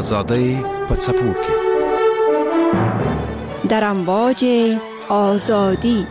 آزاده پڅپوکي در امواج آزادی.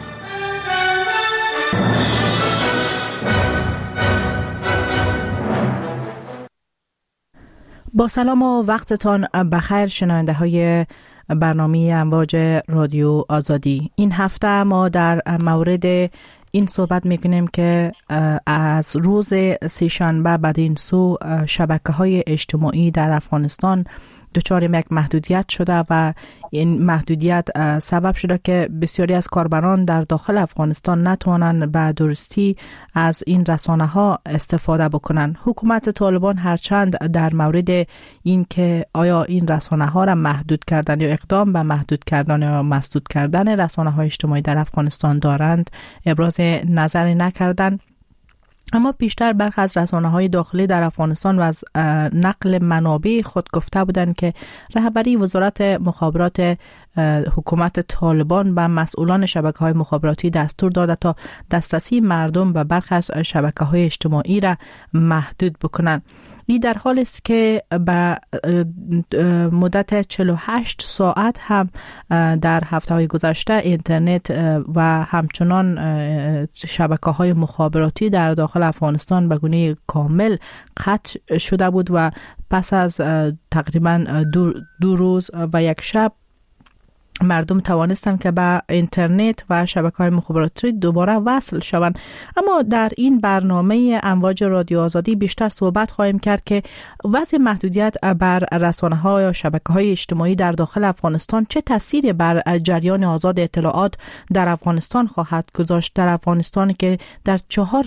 با سلام و وقتتان بخیر شنونده های برنامه امواج رادیو آزادی. این هفته ما در مورد این صحبت میکنیم که از روز سه‌شنبه بعد این سو شبکه‌های اجتماعی در افغانستان دچار یک محدودیت شده و این محدودیت سبب شده که بسیاری از کاربران در داخل افغانستان نتوانند به درستی از این رسانه‌ها استفاده بکنند. حکومت طالبان هرچند در مورد این که آیا این رسانه‌ها را محدود کردن یا اقدام به محدود کردن یا مسدود کردن رسانه‌های اجتماعی در افغانستان دارند ابراز نظری نکردند، اما بیشتر برخی از رسانه‌های داخلی در افغانستان و از نقل منابع خود گفته بودند که رهبری وزارت مخابرات حکومت طالبان به مسئولان شبکه‌های مخابراتی دستور داده تا دسترسی مردم به برخی از شبکه‌های اجتماعی را محدود بکنند. این در حالی است که به مدت 48 ساعت هم در هفته‌های گذشته اینترنت و همچنان شبکه‌های مخابراتی در داخل افغانستان به گونه کامل قطع شده بود و پس از تقریباً دو روز و یک شب مردم توانستند که به اینترنت و شبکه‌های مخابراتی دوباره وصل شوند. اما در این برنامه امواج رادیو آزادی بیشتر صحبت خواهیم کرد که وضع محدودیت بر رسانه‌ها یا شبکه‌های اجتماعی در داخل افغانستان چه تأثیری بر جریان آزاد اطلاعات در افغانستان خواهد گذاشت. در افغانستان که در 4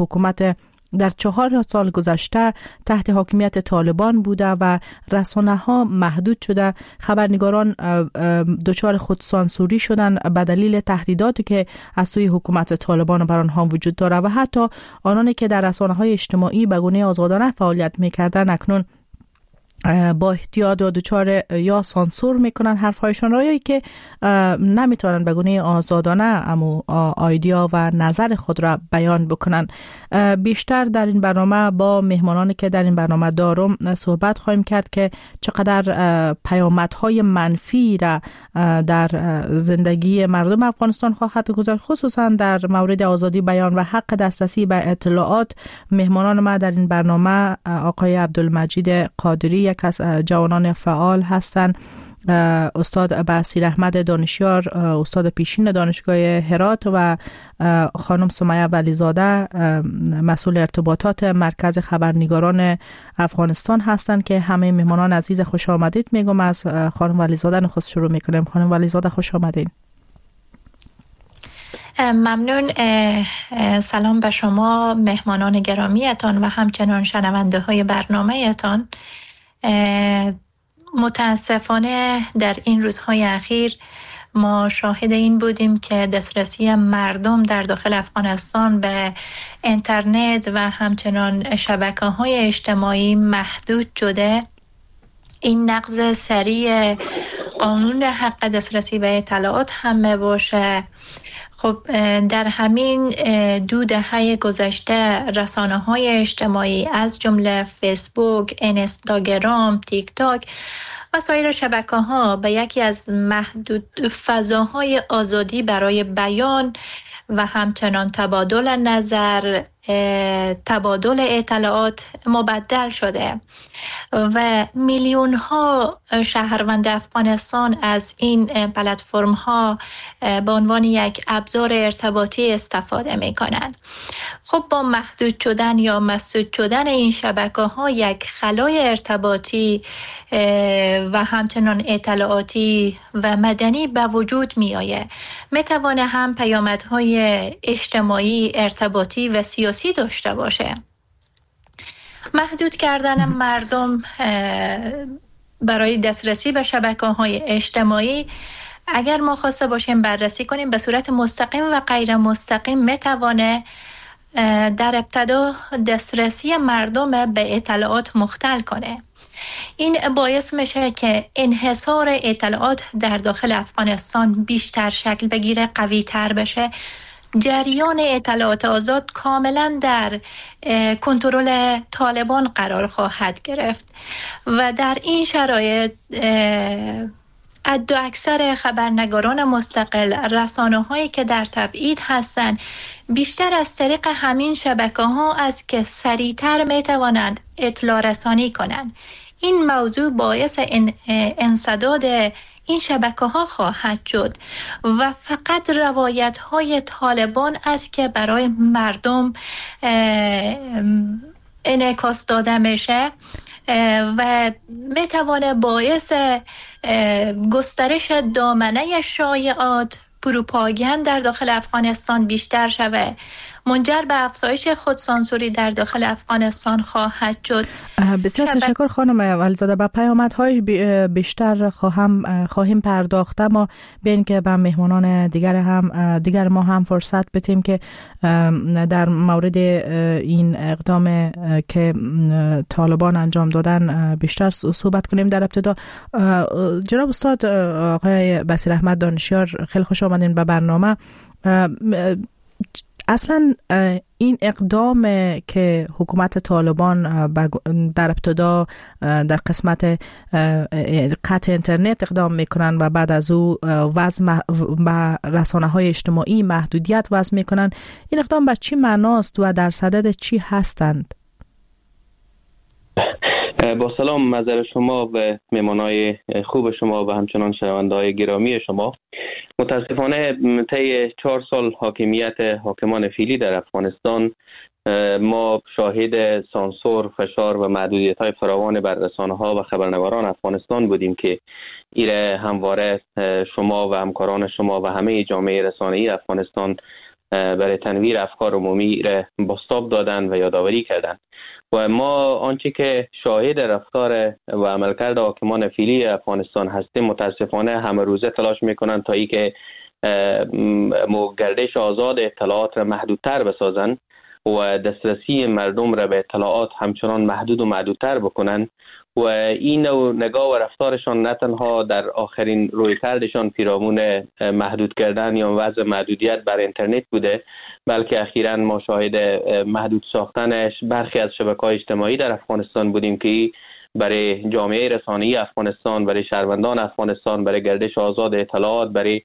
سال گذشته تحت حاکمیت طالبان بوده و رسانه‌ها محدود شده، خبرنگاران دچار خودسانسوری شدن به دلیل تهدیداتی که از سوی حکومت طالبان بر آنها وجود داره و حتی آنانی که در رسانه‌های اجتماعی به گونه آزادانه فعالیت می‌کردند اکنون با احتیاط و دچار یا سانسور میکنن حرفهایشان را، یا که نمیتونن به گونه آزادانه اما ایدیا و نظر خود را بیان بکنن. بیشتر در این برنامه با مهمانانی که در این برنامه دارم صحبت خواهیم کرد که چقدر پیامدهای منفی را در زندگی مردم افغانستان خواهد گذاشت، خصوصا در مورد آزادی بیان و حق دسترسی به اطلاعات. مهمانان ما در این برنامه آقای عبدالمجید قادری، یک از جوانان فعال هستند، استاد بصیر احمد دانشیار، استاد پیشین دانشگاه هرات، و خانم سمیه ولیزاده، مسئول ارتباطات مرکز خبرنگاران افغانستان هستند که همه مهمانان عزیز خوش آمدید میگم. از خانم ولیزاده نخست شروع میکنیم. خانم ولیزاده خوش آمدین. ممنون. سلام به شما مهمانان گرامیتان و همچنان شنونده های برنامه‌تان. متاسفانه در این روزهای اخیر ما شاهد این بودیم که دسترسی مردم در داخل افغانستان به اینترنت و همچنان شبکه‌های اجتماعی محدود شده. این نقض سریع قانون حق دسترسی به اطلاعات هم باشه. خب در همین 2 دهه گذشته رسانه‌های اجتماعی از جمله فیسبوک، اینستاگرام، تیک تاک و سایر شبکه‌ها به یکی از محدود فضاهای آزادی برای بیان و همچنان تبادل نظر، تبادل اطلاعات مبدل شده و میلیون ها شهروند افغانستان از این پلتفرم ها به عنوان یک ابزار ارتباطی استفاده می کنند. خب با محدود شدن یا مسدود شدن این شبکه ها یک خلای ارتباطی و همچنان اطلاعاتی و مدنی به وجود می آید. می توانه هم پیامدهای اجتماعی، ارتباطی و سیاسی داشته باشه. محدود کردن مردم برای دسترسی به شبکه‌های اجتماعی اگر ما خواسته باشیم بررسی کنیم به صورت مستقیم و غیر مستقیم میتوانه در ابتدا دسترسی مردم به اطلاعات مختل کنه. این باعث میشه که انحصار اطلاعات در داخل افغانستان بیشتر شکل بگیره، قوی تر بشه، جریان اطلاعات آزاد کاملا در کنترل طالبان قرار خواهد گرفت و در این شرایط عد و اکثر خبرنگاران مستقل، رسانه‌هایی که در تبعید هستند، بیشتر از طریق همین شبکه‌ها است که سریعتر می‌توانند اطلاع رسانی کنند. این موضوع باعث انسداد این شبکه‌ها خواهد شد و فقط روایت‌های طالبان است که برای مردم انعکاس داده میشه و میتوانه باعث گسترش دامنه شایعات، پروپاگاند در داخل افغانستان بیشتر شود، منجر به افزایش خودسانسوری در داخل افغانستان خواهد شد. بسیار تشکر خانم ولیزاده. با پیامدهای بیشتر خواهیم پرداخت، اما بین که به مهمانان دیگر ما هم فرصت بدیم که در مورد این اقدام که طالبان انجام دادن بیشتر صحبت کنیم. در ابتدا جناب استاد آقای بصیر احمد دانشیار، خیلی خوش آمدین به برنامه. اصلا این اقدام که حکومت طالبان در ابتدا در قسمت قطع اینترنت اقدام میکنن و بعد از او وضع به رسانه‌های اجتماعی محدودیت وضع میکنن، این اقدام به چی معناست و در صدد چی هستند؟ با سلام نظر شما و مهمانای خوب شما و همچنان شنونده‌های گرامی شما. متاسفانه طی 4 سال حاکمیت حاکمان فعلی در افغانستان ما شاهد سانسور، فشار و محدودیت‌های فراوان بر رسانه‌ها و خبرنگاران افغانستان بودیم که ایره همواره شما و همکاران شما و همه جامعه رسانه‌ای افغانستان برای تنویر افکار عمومی را بازتاب دادن و یادآوری کردند. و ما آنچه که شاهد رفتار و عملکرد حاکمان فعلی افغانستان هستیم، متاسفانه همه روزه تلاش میکنن تا ای که گردش آزاد اطلاعات را محدودتر بسازن و دسترسی مردم را به اطلاعات همچنان محدود و محدودتر بکنن و این نگاه و رفتارشان نه تنها در آخرین رویکردشان پیرامون محدود کردن یا وضع محدودیت بر اینترنت بوده، بلکه اخیراً ما شاهد محدود ساختن برخی از شبکه‌های اجتماعی در افغانستان بودیم که برای جامعه رسانه‌ای افغانستان، برای شهروندان افغانستان، برای گردش آزاد اطلاعات، برای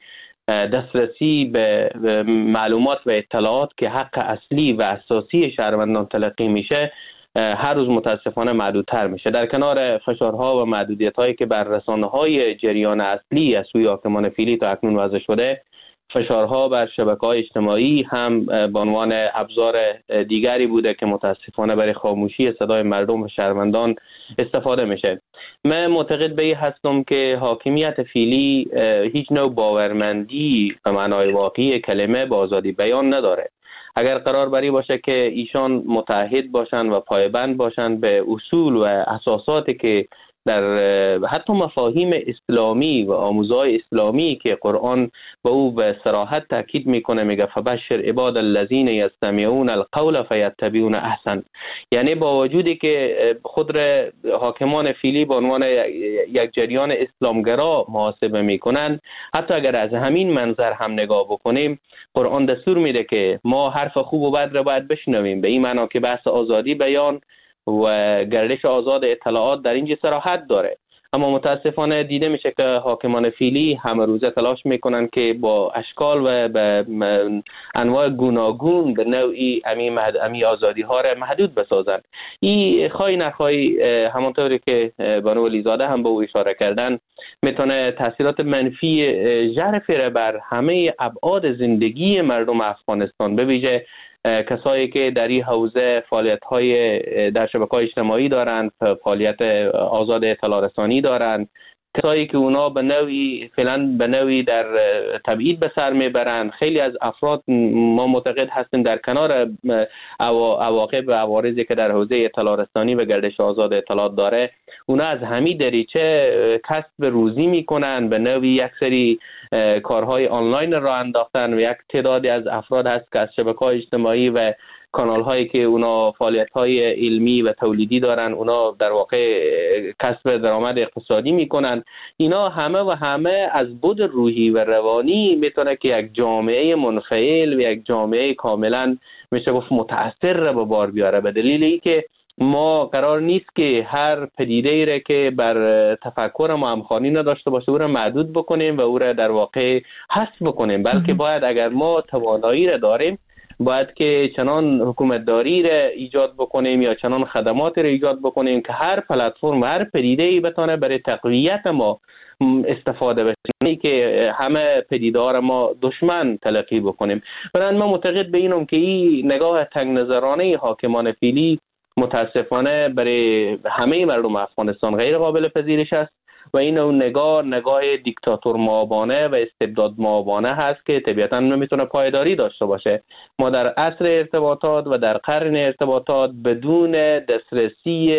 دسترسی به معلومات و اطلاعات که حق اصلی و اساسی شهروندان تلقی میشه، هر روز متاسفانه محدودتر میشه. در کنار فشارها و محدودیت‌هایی که بر رسانه‌های جریان اصلی از سوی حاکمان فعلی تا اکنون وضع شده، فشارها بر شبکه‌های اجتماعی هم به عنوان ابزار دیگری بوده که متاسفانه برای خاموشی صدای مردم و شهروندان استفاده میشه. من معتقد به این هستم که حاکمیت فعلی هیچ نوع باورمندی به معنای واقعی کلمه با آزادی بیان نداره. اگر قرار بری باشه که ایشان متحد باشن و پایبند باشن به اصول و اساساتی که در حتی مفاهیم اسلامی و آموزهای اسلامی که قرآن به او به صراحت تاکید میکنه، میگه فبشر عباد الذین یستمعون القول فیتبعون احسن. یعنی با وجودی که خود حاکمان فعلی به عنوان یک جریان اسلامگرا محاسبه میکنن، حتی اگر از همین منظر هم نگاه بکنیم، قرآن دستور میده که ما حرف خوب و بد را باید بشنویم، به این معنا که بحث آزادی بیان و گردش آزاد اطلاعات در اینجا صراحت داره. اما متاسفانه دیده میشه که حاکمان فعلی همه روزه تلاش میکنن که با اشکال و به انواع گوناگون به نوعی امی آزادی ها را محدود بسازن. این خواهی نخواهی همانطوری که بانو ولیزاده هم به او اشاره کردن، میتونه تاثیرات منفی ژرفی را بر همه ابعاد زندگی مردم افغانستان، به ویژه کسایی که در این حوزه فعالیت‌های در شبکه‌های اجتماعی دارند، فعالیت آزاد اطلاع رسانی دارند، کسایی که اونا به نوعی در تبعید به سر میبرند. خیلی از افراد ما معتقد هستیم در کنار عواقب و عوارضی که در حوزه اطلاع رسانی و گردش آزاد اطلاعات داره، اونا از همین دریچه کسب روزی میکنن، به نوعی یک سری کارهای آنلاین را انداختن و یک تعدادی از افراد هست که از شبکه‌های اجتماعی و کانال هایی که اونا فعالیت های علمی و تولیدی دارن، اونا در واقع کسب درآمد اقتصادی میکنن. اینا همه از بود روحی و روانی میتونه که یک جامعه منفعل و یک جامعه کاملا میشه گفت متاثر را به بار بیاره، به دلیل اینکه ما قرار نیست که هر پدیده ای را که بر تفکر ما همخوانی نداشته باشه او را محدود بکنیم و او را در واقع حذف بکنیم، بلکه باید اگر ما توانایی را داریم باید که چنان حکومتداری را ایجاد بکنیم یا چنان خدمات را ایجاد بکنیم که هر پلتفرم و هر پدیده ای بتونه برای تقویت ما استفاده بشه، که همه پدیده ها را ما دشمن تلقی بکنیم. برای من معتقد به اینم که این نگاه تنگ نظرانه حاکمان فعلی متاسفانه برای همه مردم افغانستان غیر قابل پذیرش است و این نگاه دیکتاتور مابانه و استبداد مابانه هست که طبیعتاً نمیتونه پایداری داشته باشه. ما در عصر ارتباطات و در قرن ارتباطات بدون دسترسی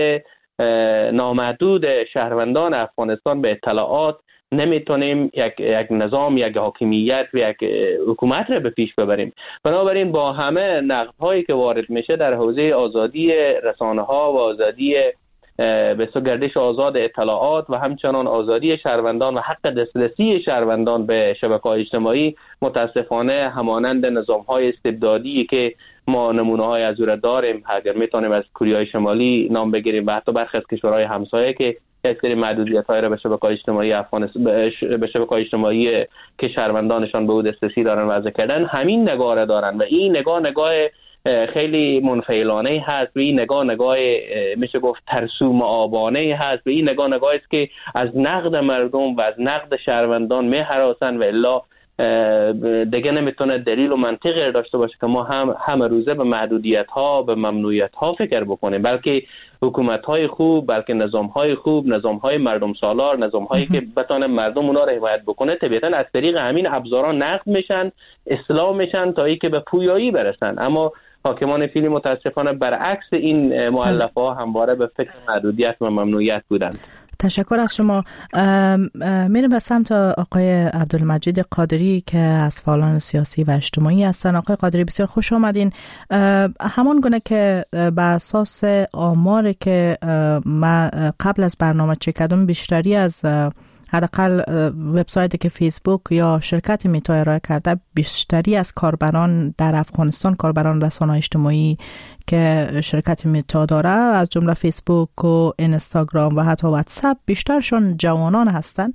نامحدود شهروندان افغانستان به اطلاعات نمیتونیم یک نظام، یک حاکمیت و یک حکومت را به پیش ببریم. بنابراین با همه نقدهایی که وارد میشه در حوزه آزادی رسانه ها و آزادی به گردش آزاد اطلاعات و همچنان آزادی شهروندان و حق دسترسی شهروندان به شبکه‌های اجتماعی، متاسفانه همانند نظام‌های استبدادی که ما نمونه‌های از او داریم، اگر میتونیم از کره شمالی نام بگیریم و حتی برخی از کشورهای همسایه که یک سری محدودیت‌های را به شبکه‌های اجتماعی افغانستان به شبکه‌های اجتماعی که شهروندانشان به او دسترسی دارن وضع کردن، همین نگاه را دارن و این نگاه خیلی منفعلانه هست و این نگاه میشه گفت ترسوم آبانه هست و این نگاه است که از نقد مردم و از نقد شهروندان می‌هراسن و الا دیگه نمیتونه دلیل و منطقی داشته باشه که ما همه روزه به محدودیت‌ها به ممنوعیت‌ها فکر بکنیم، بلکه حکومت‌های خوب، بلکه نظام‌های خوب، نظام‌های مردم سالار، نظام‌هایی که بتونه مردم اونا رو حمایت بکنه، طبیعتاً از طریق همین ابزاران نقد میشن، اصلاح میشن تا اینکه به پویایی برسن. اما حاکمان فعلی متاسفانه برعکس این مؤلفه‌ها همواره به فکر محدودیت و ممنوعیت بودند. تشکر از شما. میرم به سمت آقای عبدالمجید قادری که از فعالان سیاسی و اجتماعی هستن. آقای قادری بسیار خوش آمدین. همان گونه که بر اساس آماری که ما قبل از برنامه چک کردم، بیشتری از حداقل وبسایتی که فیسبوک یا شرکت میتا ارائه کرده، بیشتری از کاربران در افغانستان، کاربران رسانه‌های اجتماعی که شرکت میتا داره، از جمله فیسبوک و اینستاگرام و حتی واتساپ، بیشترشون جوانان هستند.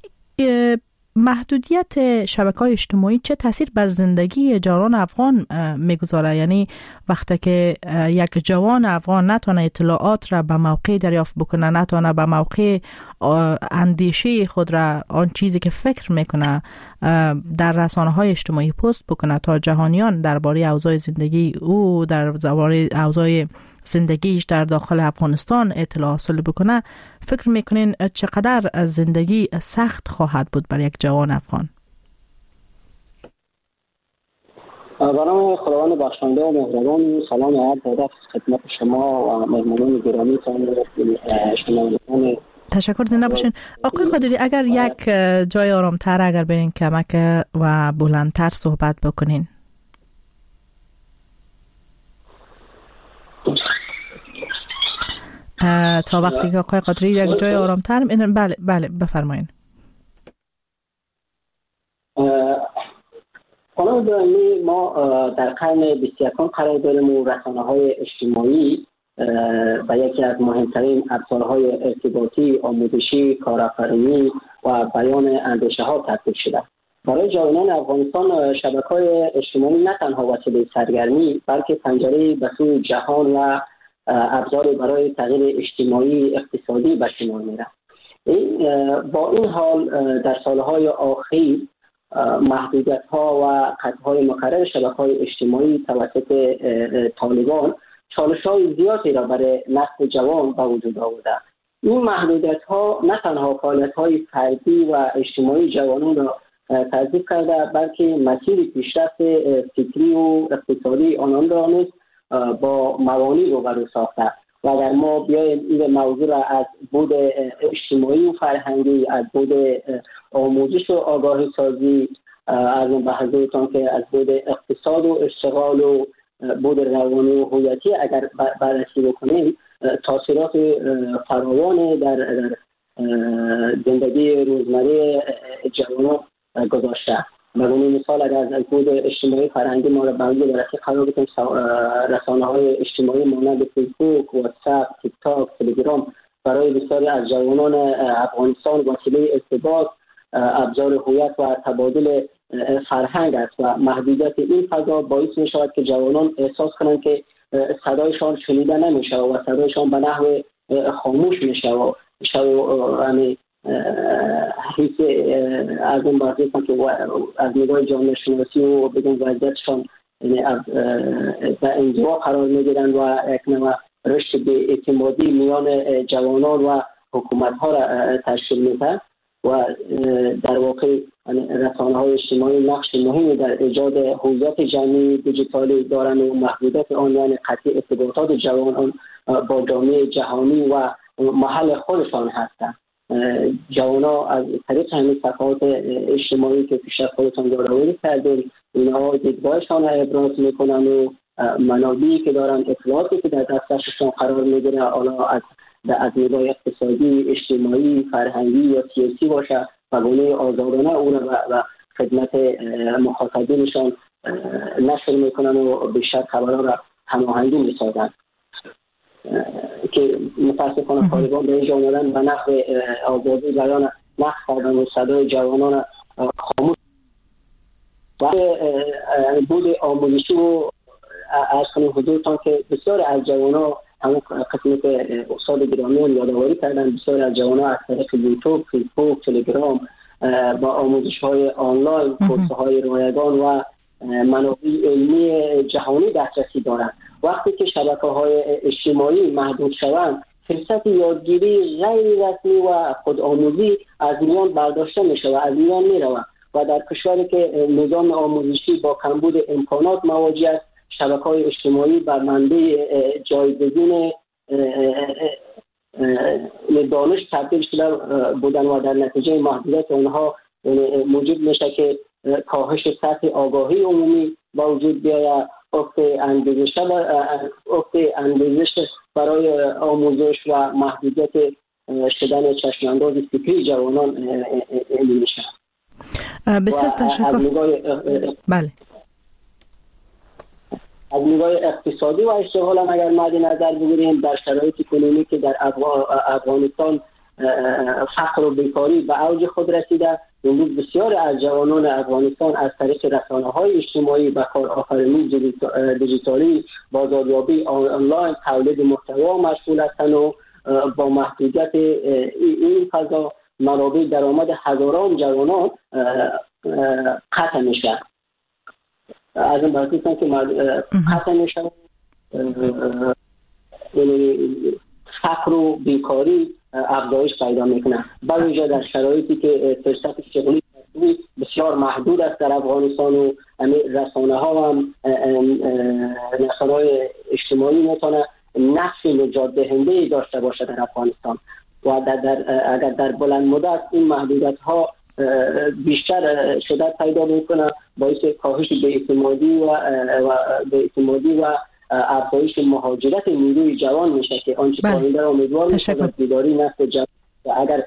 محدودیت شبکه‌های اجتماعی چه تاثیر بر زندگی جوانان افغان میگذاره؟ یعنی وقتی که یک جوان افغان نتونه اطلاعات را به موقع دریافت بکنه، نتونه به موقع اندیشه خود را، آن چیزی که فکر میکنه در رسانه‌های اجتماعی پست بکنه تا جهانیان درباره اوضاع زندگی او، درباره اوضاع زندگیش در داخل افغانستان اطلاع حاصل بکنه، فکر میکنین چقدر زندگی سخت خواهد بود برای یک جوان افغان؟ برنامه خداوند بخشنده و مهربان، سلام و عرض ادب خدمت شما و مهمانان گرامیتان شنوندگان. تشکر، زنده باشین. آقای قادری، اگر یک جای آرامتر اگر برین کمک و بلندتر صحبت بکنین. تا وقتی که آقای قادری یک جای آرامتر. بله بفرمایین. خانم برانی، ما در قرن 21 قرار داریم و رسانه‌های اجتماعی و یکی از مهمترین ابزارهای ارتباطی، آموزشی، کارآفرینی و بیان اندیشه‌ها تبدیل شده. برای جوانان افغانستان شبکه‌های اجتماعی نه تنها وسیله سرگرمی، بلکه پنجره به سوی جهان و ابزار برای تغییر اجتماعی اقتصادی به شمار می‌رفت. با این حال در سالهای اخیر محدودیت‌ها و قطع‌های مکرر شبکه‌های اجتماعی توسط طالبان چالش‌های زیادی را برای نسل جوان به وجود آورده. این محدودیت‌ها نه تنها فعالیت‌های فردی و اجتماعی جوانان را تضعیف کرده، بلکه مسیر پیشرفت فکری و اقتصادی آنان را نیز با موانع روبرو ساخته. و اگر ما بیایم این موضوع را از بود اجتماعی و فرهنگی، از بود آموزش و آگاهی سازی، از اون به حضورتان که از بود اقتصاد و اشتغال و بود روانی و هویتی اگر بررسی بکنیم تاثیرات فراوان در زندگی روزمره جوانان گذاشته. بدون مثال اگر از بود اجتماعی فرهنگی ما را بررسی قرار بدیم، رسانه‌های اجتماعی مانند فیسبوک، واتساپ، تیک تاک، تلگرام برای بسیاری از جوانان افغانستان وسیله ارتباط، ابزار هویت و تبادل فرهنگ است و محدودیت این فضا باعث می شود که جوانان احساس کنند که صدایشان شنیده نمیشه و صدایشان به نحو خاموش میشه و یعنی حیث از اون بحثی که از نگاه جامعه شناسی و بدون وضعیتشان در انزوا قرار میگیرند و یک نوع رشد به اعتمادی میان جوانان و حکومت ها را تشکیل میده و در واقع رسانه‌های اجتماعی نقش مهمی در ایجاد هویت جمعی دیجیتالی دارند و محدودیت آن یعنی قطع ارتباطات جوانان با جامعه جهانی و محل خودشان هستند. جوانان از طریق همین صفحات اجتماعی که پیش از خودتان یادآوری کردیم اینها دیدگاهشان را ابراز میکنن و منابعی که دارن، اطلاعاتی که در دسترسشان قرار میگیره، حالا از نگاه اقتصادی، اجتماعی، فرهنگی یا سیاسی باشه و گونه آزادانه اون و خدمت مخاطبینشان نشر میکنن و بیشتر خبرها را هماهنگی میسازن که متاسفانه طالبان به اینجا اومدن به نحو آزادی بیان نقص کردن و صدای جوانان خاموش و بود آموزشی و از کنیم حضورتان که بسیار از جوانان همون قسمی که استاد گرامیان یادآوری کردن، بسیار از جوانان از طریق یوتیوب، فیسبوک، تلگرام با آموزش‌های آنلاین، کورس‌های رایگان و منابع علمی جهانی دسترسی دارند. وقتی که شبکه‌های اجتماعی محدود شوند، فرصت یادگیری غیر رسمی و خودآموزی از میان برداشته میشه و از میان میرود و در کشوری که نظام آموزشی با کمبود امکانات مواجه است، شبکه‌های اجتماعی بر منبع جایگزین دانش تبدیل شده بودن و در نتیجه محدودیت آنها موجب میشه که کاهش سطح آگاهی عمومی با وجود بیاید، افت اندیزش برای آموزش و محدودیت شدن چشمانداز فکری جوانان میشه. بسیار تشکر. بله. از نگاه اقتصادی و اشتغال هم اگر مد نظر بگیریم، در شرایطی کنونی که در افغانستان فقر و بیکاری به اوج خود رسیده، امروز بسیار از جوانان افغانستان از طریق رسانه‌های اجتماعی و کارآفرینی دیجیتالی، بازاریابی آنلاین، تولید محتوا مشغول هستند و با محدودیت این فضا منابع درآمد هزاران جوانان قطع میشه. از این بحثی که قطع میشه فقر و بیکاری افزایش پیدا میکنه، بویژه در شرایطی که فرصت شغلی بسیار محدود است در افغانستان و رسانه‌ها هم رسانه‌های اجتماعی میتونه نقش نجات دهنده داشته باشه در افغانستان و اگر در بلند مدت این محدودیت‌ها بیشتر شدت پیدا میکنه، باعث کاهش بی‌اعتمادی و افزایش مهاجرت نیروی جوان میشه که آنچه پایینده را امیدوار میشه بیداری نفت جوان. اگر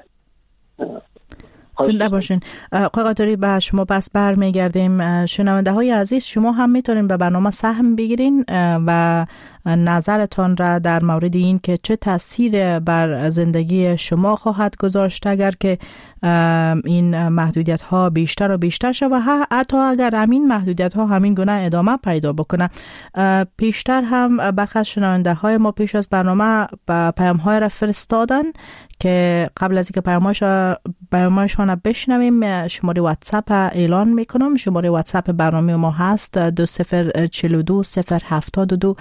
زنده باشین آقای قاطری، به شما پس برمیگردیم. شنونده های عزیز، شما هم میتونین به برنامه سهم بگیرین و نظرتان را در مورد این که چه تاثیر بر زندگی شما خواهد گذاشت اگر که این محدودیت ها بیشتر و بیشتر شد و حتی اگر همین محدودیت ها همین گونه ادامه پیدا بکنه. پیشتر هم برخی از شنونده های ما پیش از برنامه پیام های را فرستادن که قبل از اینکه پیام‌هایشان را بشنویم شماره واتساپ اعلان میکنم. شماره واتساپ برنامه ما هست 2042 072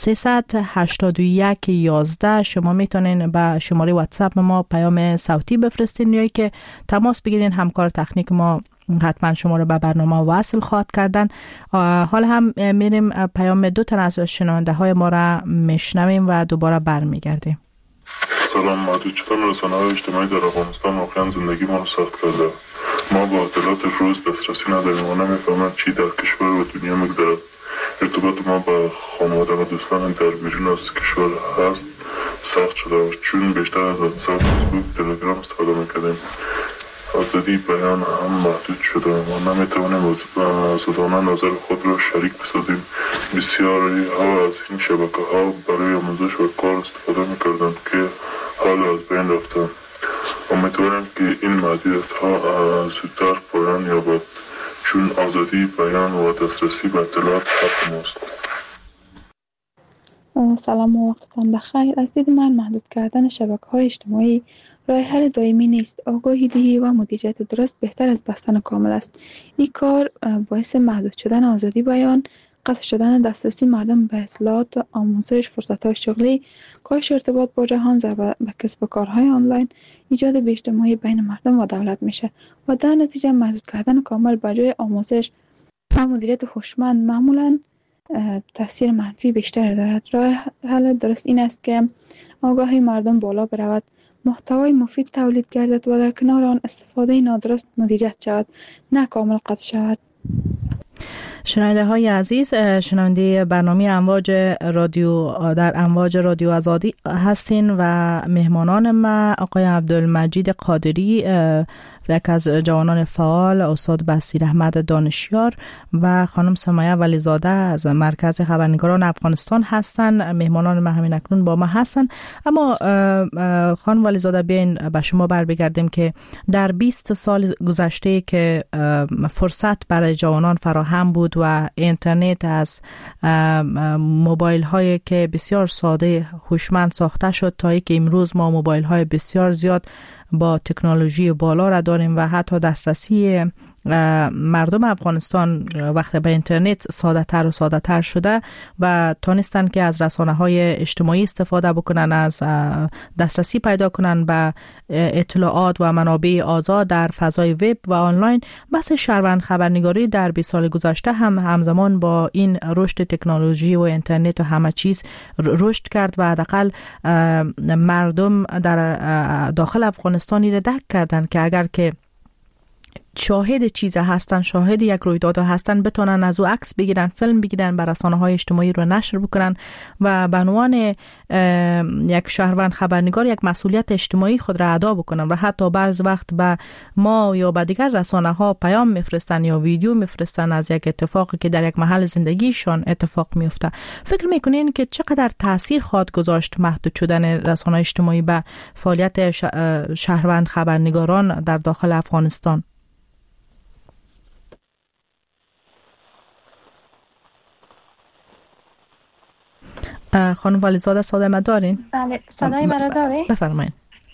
381 11. شما میتونین با شماره واتساپ ما پیام صوتی بفرستین یا که تماس بگیرین. همکار تکنیک ما حتما شما رو به برنامه وصل خواهد کردن. حالا هم میریم پیام دو تن از شنونده های ما را میشنویم و دوباره برمیگردیم. سلام، محدودیت‌های رسانه‌های اجتماعی در افغانستان واقعا زندگی ما رو سخت کرده. ما با اطلاعات روز دسترسی نداریم و نمی‌فهمیم چی در کشور و دنیا می‌گذرد. ارتباط ما با خانواده و دوستان در بیرون از کشور هست سخت شده، چون بیشتر از واتساپ، فیسبوک، تلگرام استفاده میکردیم. آزادی بیان هم محدود شده و نمیتوانیم آزادانه نظر خود را شریک بسازیم. بسیاری ها از این شبکه ها برای آموزش و کار استفاده میکردند که حال از بین رفتند. امیدوارم که این محدودیت ها زودتر پایان یابد، چون آزادی بیان و دسترسی به اطلاعات حق ماست. سلام و وقتتان بخیر. از دید من محدود کردن شبکه‌های اجتماعی راه حل دائمی نیست. آگاهی دهی و مدیریت درست بهتر از بستن کامل است. این کار باعث محدود شدن آزادی بیان، قطع شدن دسترسی مردم به اطلاعات، آموزش، فرصت‌های شغلی، کاهش ارتباط با جهان، ضربه به کسب و کارهای آنلاین، ایجاد بی‌اجتماعی بین مردم و دولت میشه و در نتیجه محدود کردن کامل به جای آموزش و مدیریت هوشمند معمولاً تاثیر منفی بیشتر دارد. راه حل درست این است که آگاهی مردم بالا برود، محتوای مفید تولید گردد و در کنار آن استفاده نادرست مدیریت شود، نه کامل قطع شود. شنونده های عزیز، شنونده برنامه امواج رادیو در امواج رادیو آزادی هستین و مهمانان ما آقای عبدالمجید قادری، یک از جوانان فعال، استاد بصیر احمد دانشیار و خانم سمیه ولیزاده از مرکز خبرنگاران افغانستان هستند. مهمانان ما همین اکنون با ما هستند. اما خانم ولیزاده، بیاین به شما بگردیم که در 20 سال گذشته که فرصت برای جوانان فراهم بود و اینترنت از موبایل هایی که بسیار ساده هوشمند ساخته شد تا اینکه امروز ما موبایل های بسیار زیاد با تکنولوژی بالا را داریم و حتی دسترسی مردم افغانستان وقت به اینترنت ساده تر شده و تونستن که از رسانه‌های اجتماعی استفاده بکنن، از دسترسی پیدا کنن به اطلاعات و منابع آزاد در فضای وب و آنلاین. بحث شهروند خبرنگاری در 20 سال گذشته هم همزمان با این رشد تکنولوژی و اینترنت و همه چیز رشد کرد و حداقل مردم در داخل افغانستانی را درک کردن که اگر که شاهد چیز هستن، شاهد یک رویداد هستن، بتونن از او عکس بگیرن، فیلم بگیرن، بر رسانه‌های اجتماعی رو نشر بکنن و به عنوان یک شهروند خبرنگار یک مسئولیت اجتماعی خود را ادا بکنن و حتی بعض وقت به ما یا به دیگر رسانه‌ها پیام میفرستن یا ویدیو میفرستن از یک اتفاقی که در یک محل زندگیشان اتفاق میفته. فکر میکنین که چقدر تاثیر خواهد گذاشت محدود شدن رسانه‌های اجتماعی به فعالیت شهروند خبرنگاران در داخل افغانستان؟ خانم ولیزاده صدای ما دارین؟ بله، صدای مرا دارین؟ بفرمایید.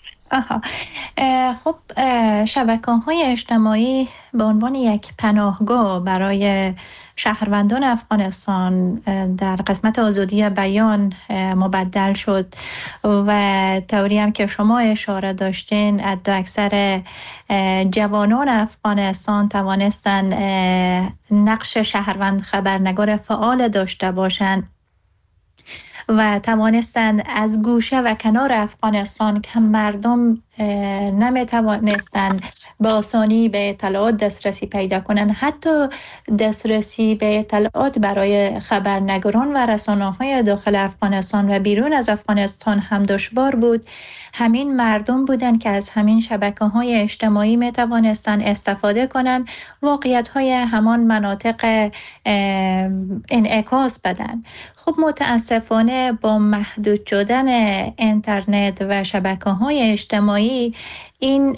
خب، شبکه‌های اجتماعی به عنوان یک پناهگاه برای شهروندان افغانستان در قسمت آزادی بیان مبدل شد و طوری هم که شما اشاره داشتین حتی اکثر جوانان افغانستان توانستن نقش شهروند خبرنگار فعال داشته باشند و توانستند از گوشه و کنار افغانستان که مردم نمیتوانستند به آسانی به اطلاعات دسترسی پیدا کنند، حتی دسترسی به اطلاعات برای خبرنگاران و رسانه‌های داخل افغانستان و بیرون از افغانستان هم دشوار بود. همین مردم بودند که از همین شبکه‌های اجتماعی میتوانستند استفاده کنند، واقعیت‌های همان مناطق انعکاس بدن. خب متاسفانه با محدود شدن اینترنت و شبکه‌های اجتماعی این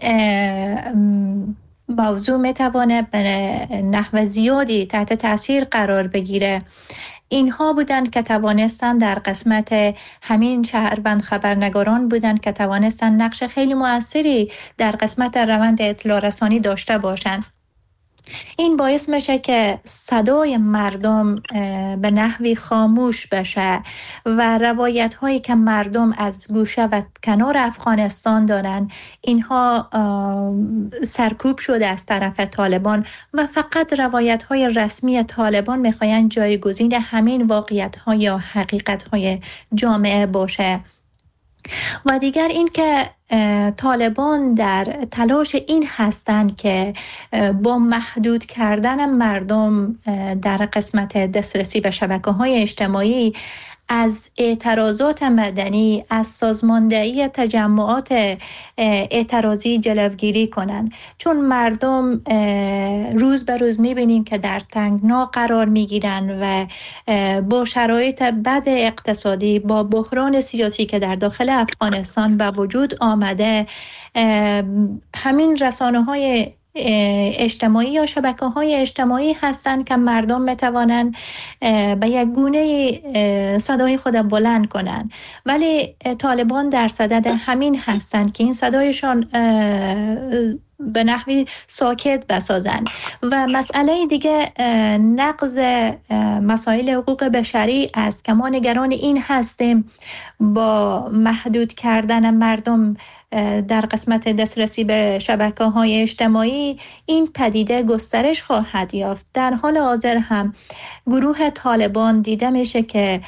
موضوع میتوانه به نحو زیادی تحت تاثیر قرار بگیره. اینها بودند که توانستند در قسمت همین شهروند خبرنگاران بودند که توانستند نقش خیلی مؤثری در قسمت روند اطلاع رسانی داشته باشند. این باعث میشه که صدای مردم به نحوی خاموش بشه و روایت هایی که مردم از گوشه و کنار افغانستان دارن اینها سرکوب شده از طرف طالبان و فقط روایت های رسمی طالبان میخواین جایگزین همین واقعیت ها یا حقیقت های جامعه باشه. و دیگر این که طالبان در تلاش این هستند که با محدود کردن مردم در قسمت دسترسی به شبکه‌های اجتماعی از اعتراضات مدنی، از سازماندهی تجمعات اعتراضی جلوگیری کنند، چون مردم روز به روز می‌بینیم که در تنگنا قرار می‌گیرند و با شرایط بد اقتصادی، با بحران سیاسی که در داخل افغانستان به وجود آمده، همین رسانه‌های اجتماعی یا شبکه‌های اجتماعی هستند که مردم میتوانند به یک گونه صدای خود بلند کنند، ولی طالبان در صدد همین هستند که این صدایشان به نحوی ساکت بسازند. و مسئله دیگه نقض مسائل حقوق بشری است که ما نگران این هستیم با محدود کردن مردم در قسمت دسترسی به شبکه‌های اجتماعی این پدیده گسترش خواهد یافت. در حال حاضر هم گروه طالبان دیده میشه که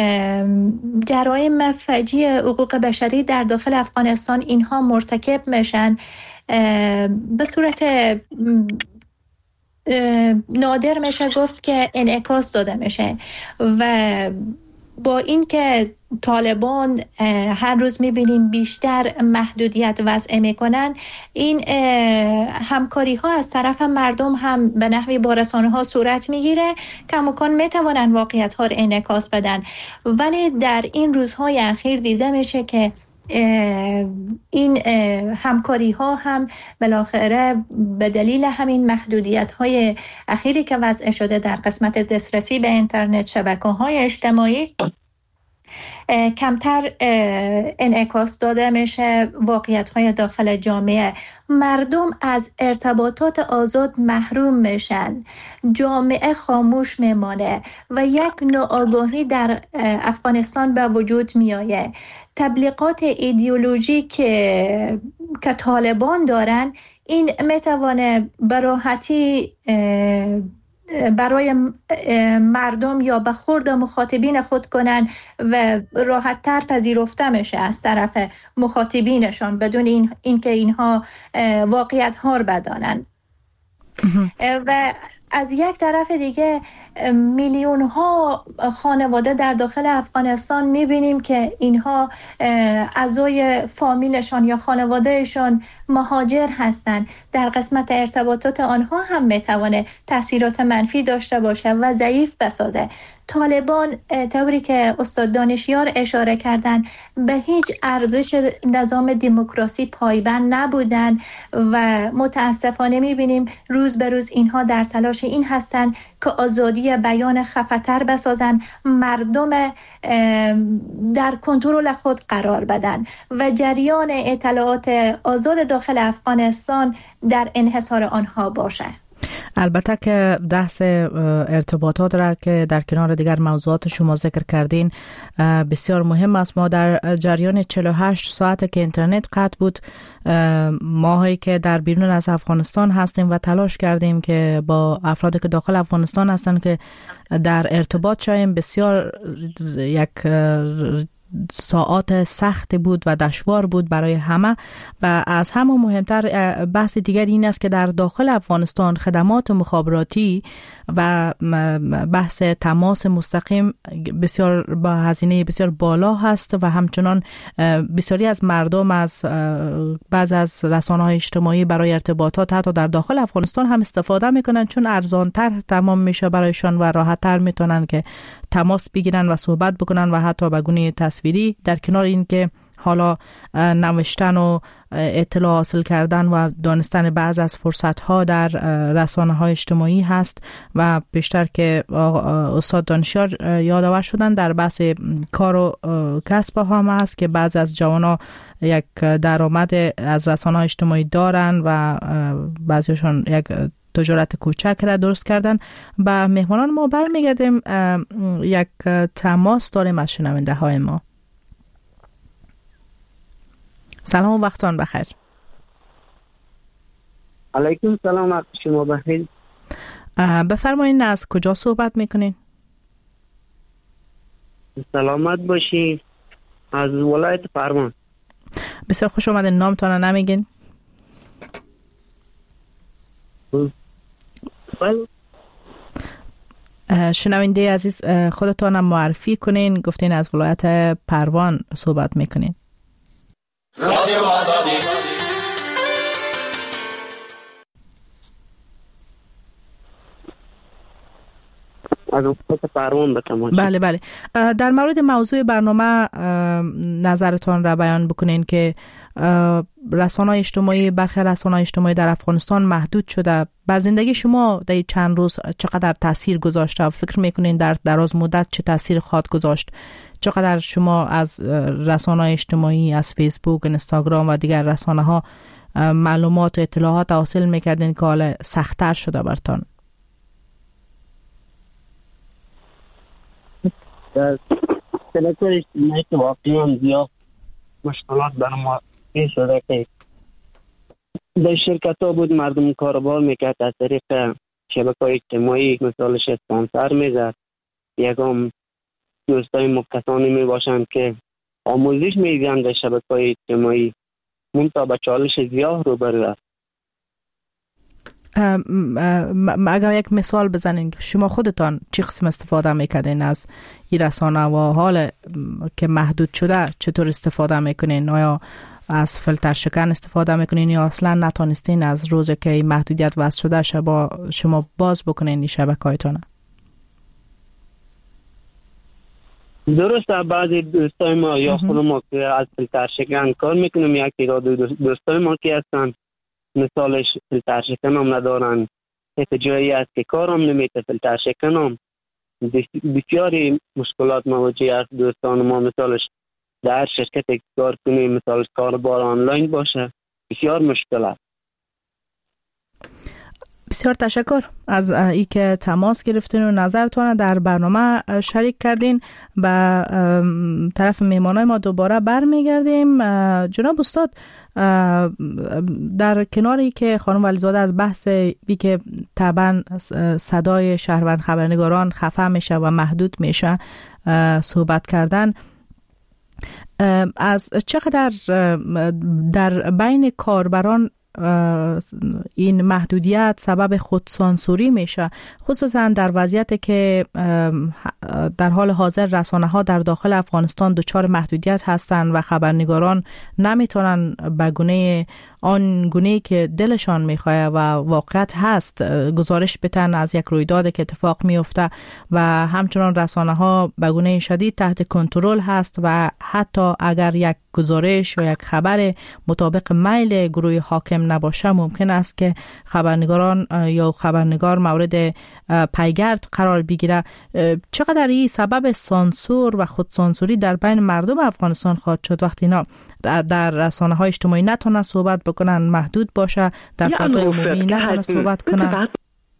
جرایم فجیع حقوق بشری در داخل افغانستان اینها مرتکب میشن، به صورت نادر میشه گفت که انعکاس داده میشه. و با این که طالبان هر روز میبینیم بیشتر محدودیت وضع میکنن، این همکاری ها از طرف مردم هم به نحوی با رسانه ها صورت میگیره که کماکان میتوانن واقعیت ها رو انعکاس بدن. ولی در این روزهای اخیر دیده میشه که این همکاری ها هم بالاخره به دلیل همین محدودیت های اخیری که وضع شده در قسمت دسترسی به اینترنت، شبکه های اجتماعی، کمتر انعکاس داده میشه واقعیت های داخل جامعه. مردم از ارتباطات آزاد محروم میشن، جامعه خاموش میمانه و یک ناآگاهی در افغانستان به وجود میآید. تبلیغات ایدئولوژی که طالبان دارن، این میتوانه به راحتی برای مردم یا به خورد مخاطبین خود کنن و راحت تر پذیرفته میشه از طرف مخاطبینشان بدون اینکه اینها واقعیت ها رو بدانند. و از یک طرف دیگه میلیون ها خانواده در داخل افغانستان میبینیم که اینها اعضای فامیلشان یا خانوادهشان مهاجر هستند. در قسمت ارتباطات آنها هم میتوانه تاثیرات منفی داشته باشه و ضعیف بسازه. طالبان طوری که استاد دانشیار اشاره کردن به هیچ ارزش نظام دموکراسی پایبند نبودن و متاسفانه میبینیم روز به روز اینها در تلاش این هستن که آزادی بیان خفتر بسازن، مردم در کنترل خود قرار بدن و جریان اطلاعات آزاد داخل افغانستان در انحصار آنها باشه. البته که بحث ارتباطات را که در کنار دیگر موضوعات شما ذکر کردین بسیار مهم است. ما در جریان 48 ساعت که اینترنت قطع بود، ماهایی که در بیرون از افغانستان هستیم و تلاش کردیم که با افرادی که داخل افغانستان هستند که در ارتباط شویم، بسیار یک ساعات سخت بود و دشوار بود برای همه. و از همه مهمتر بحث دیگر این است که در داخل افغانستان خدمات مخابراتی و بحث تماس مستقیم بسیار با هزینه بسیار بالا هست و همچنان بسیاری از مردم از بعض از رسانه‌های اجتماعی برای ارتباطات حتی در داخل افغانستان هم استفاده میکنن، چون ارزانتر تمام میشه برایشان و راحت‌تر میتونن که تماس بگیرن و صحبت بکنن و حتی به گونه تصویری. در کنار این که حالا نوشتن و اطلاع حاصل کردن و دانستن بعض از فرصت‌ها در رسانه‌های اجتماعی هست و بیشتر که استاد دانشیار یادآور شدن در بحث کار و کسب هم هست که بعض از جوان‌ها یک درآمد از رسانه‌های اجتماعی دارن و بعضیشون یک تجارت کوچک را درست کردن. به مهمانان ما برمیگردیم، یک تماس داریم از شنونده های ما. سلام و وقتان بخیر. علیکم سلام، وقت شما بخیر. بفرمایید از کجا صحبت میکنین؟ سلامت باشین. از ولایت پروان. بسیار خوش آمدین. نامتان نمیگین؟ بله. شنونده عزیز خودتان معرفی کنین. گفتین از ولایت پروان صحبت میکنین. رادیو آزادی. از ولایت پروان بکنم. بله بله. در مورد موضوع برنامه نظرتان را بیان بکنین که رسانه‌های اجتماعی، برخی رسانه‌های اجتماعی در افغانستان محدود شده. بر زندگی شما در چند روز چقدر تاثیر گذاشته؟ فکر میکنین در دراز مدت چه تاثیر خواهد گذاشت؟ چقدر شما از رسانه‌های اجتماعی، از فیسبوک، اینستاگرام و دیگر رسانه‌ها معلومات و اطلاعات حاصل میکردین که حالا سخت‌تر شده برتان؟ شبکه اجتماعی که واقعا زیاد مشکلات بر ما پیش شده که در شرکت ها بود مردم کاروبار میکرد از طریق شبکه اجتماعی، مثالش اسپانسر میزد. یکم دوستای مکتسانی میباشند که آموزش میدن در شبکه اجتماعی، منتها با چالش زیاد روبرو است. اگر یک مثال بزنین شما خودتان چه قسم استفاده میکردین از این رسانه و حال که محدود شده چطور استفاده میکنین؟ آیا از فیلتر شکن استفاده میکنین یا اصلا نتونستین از روزی که این محدودیت وضع شده شما باز بکنین این شبکه‌هایتان؟ درست بعضی دوستای ما یا خود ما که از فیلتر شکن کار میکنیم، یکی را دوستای ما که هستن مثالش فیلتر شکن هم ندارن، حتی جایی است که کارم نمیته فیلتر شکن هم بسیاری مشکلات مواجه است. دوستان ما مثالش در شرکت کار کنیم، مثالش کاربار آنلاین باشه، بسیار مشکل است. بسیار تشکر از ای که تماس گرفتین و نظرتون در برنامه شریک کردین. به طرف مهمانای ما دوباره برمیگردیم. جناب استاد، در کناری که خانم ولیزاده از بحث بی که طبعا صدای شهروند خبرنگاران خفه میشه و محدود میشه صحبت کردن، از چقدر در بین کاربران این محدودیت سبب خودسانسوری میشه، خصوصا در وضعیتی که در حال حاضر رسانه ها در داخل افغانستان دچار محدودیت هستند و خبرنگاران نمیتونن به گونه آن گونه‌ای که دلشان میخواه و واقعیت هست گزارش بدن از یک رویداد که اتفاق میفته و همچنان رسانه ها به گونه شدید تحت کنترل هست و حتی اگر یک گزارش یا یک خبر مطابق میل گروه حاکم نباشه ممکن است که خبرنگاران یا خبرنگار مورد پیگرد قرار بگیره. چقدر این سبب سانسور و خودسانسوری در بین مردم افغانستان خواهد شد وقتی اینا در رسانه های اجتماعی نتونن صحبت بکنن، محدود باشه، در فضای عمومی نتونن صحبت کنن؟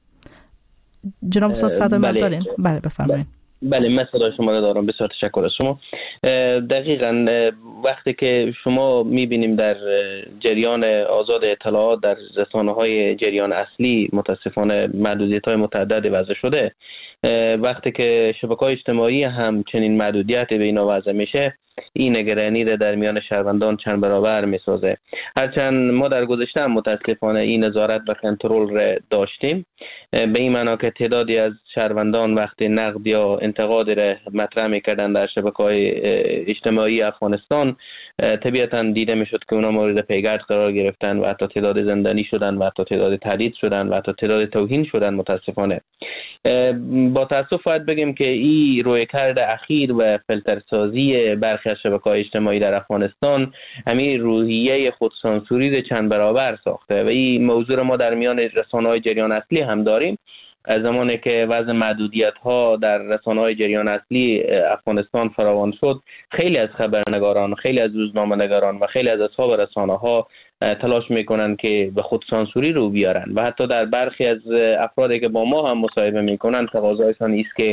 جناب استاد صدا ما دارین؟ بله بفرمایید. بله من صدای شما رو دارم. بسیار تشکر از شما. دقیقاً وقتی که شما میبینیم در جریان آزاد اطلاعات در رسانه‌های جریان اصلی متاسفانه محدودیت‌های متعددی وضع شده، وقتی که شبکه‌های اجتماعی هم چنین محدودیتی به اینا وضع میشه، این نگرانی را در میان شهروندان چند برابر میسازه. هرچند ما در گذشته متاسفانه این نظارت و کنترل را داشتیم، به این معنا که تعدادی از شهروندان وقتی نقد یا انتقاد را مطرح میکردن در شبکه‌های اجتماعی افغانستان، طبیعتاً دیده میشد که اونا مورد پیگرد قرار گرفتن و حتی تعداد زندانی شدن و حتی تعداد تهدید شدن و حتی تعداد توهین شدن. متاسفانه با تاسف باید بگیم که این رویکرد اخیر و فیلترسازی برخی از شبکه‌های اجتماعی در افغانستان همین روحیه خودسانسوری چند برابر ساخته و این موضوع ما در میان رسانه‌های جریان اصلی هم داریم. از زمانی که وضع محدودیت‌ها در رسانه‌های جریان اصلی افغانستان فراوان شد، خیلی از خبرنگاران، خیلی از روزنامه‌نگاران و خیلی از اصحاب رسانه‌ها تلاش میکنن که به خود سانسوری رو بیارن و حتی در برخی از افرادی که با ما هم مصاحبه میکنن تقاضایشان است که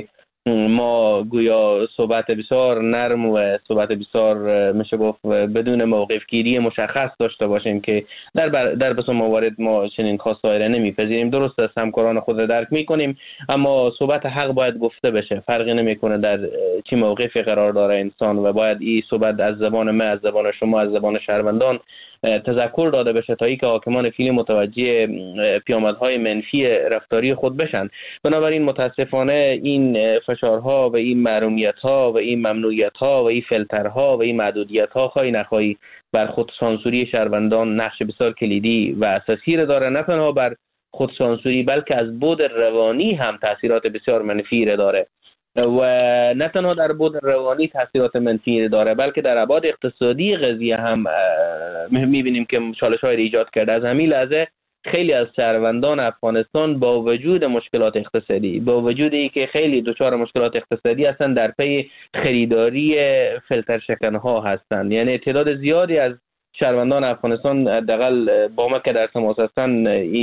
ما گویا صحبت بسیار نرم و صحبت بسیار میشه گفت بدون موقف گیری مشخص داشته باشیم که در بسیار موارد ما چنین خواستهایی را نمیپذیریم. درست است، همکاران خود را درک میکنیم، اما صحبت حق باید گفته بشه. فرقی نمیکنه در چه موقفی قرار داره انسان و باید این صحبت از زبان ما، از زبان شما، از زبان شهروندان تذکر داده بشه تا اینکه حاکمان فعلی متوجه پیامدهای منفی رفتاری خود بشن. بنابراین متاسفانه این فشارها و این محرومیت‌ها و این ممنوعیت‌ها و این فیلترها و این محدودیت‌ها خواهی نخواهی بر خودسانسوری شهروندان نقش بسیار کلیدی و اساسی را داره. نه تنها بر خودسانسوری بلکه از بعد روانی هم تاثیرات بسیار منفی را داره و نه تنها در بعد روانی تاثیرات منفی داره بلکه در ابعاد اقتصادی قضیه هم می‌بینیم که چالش‌های ایجاد کرده. از همین لحظه خیلی از شهروندان افغانستان با وجود مشکلات اقتصادی، با وجودی که خیلی دچار مشکلات اقتصادی هستند، در پی خریداری فیلتر شکن‌ها هستند. یعنی تعداد زیادی از شهروندان افغانستان حداقل با ما که در تماس هستند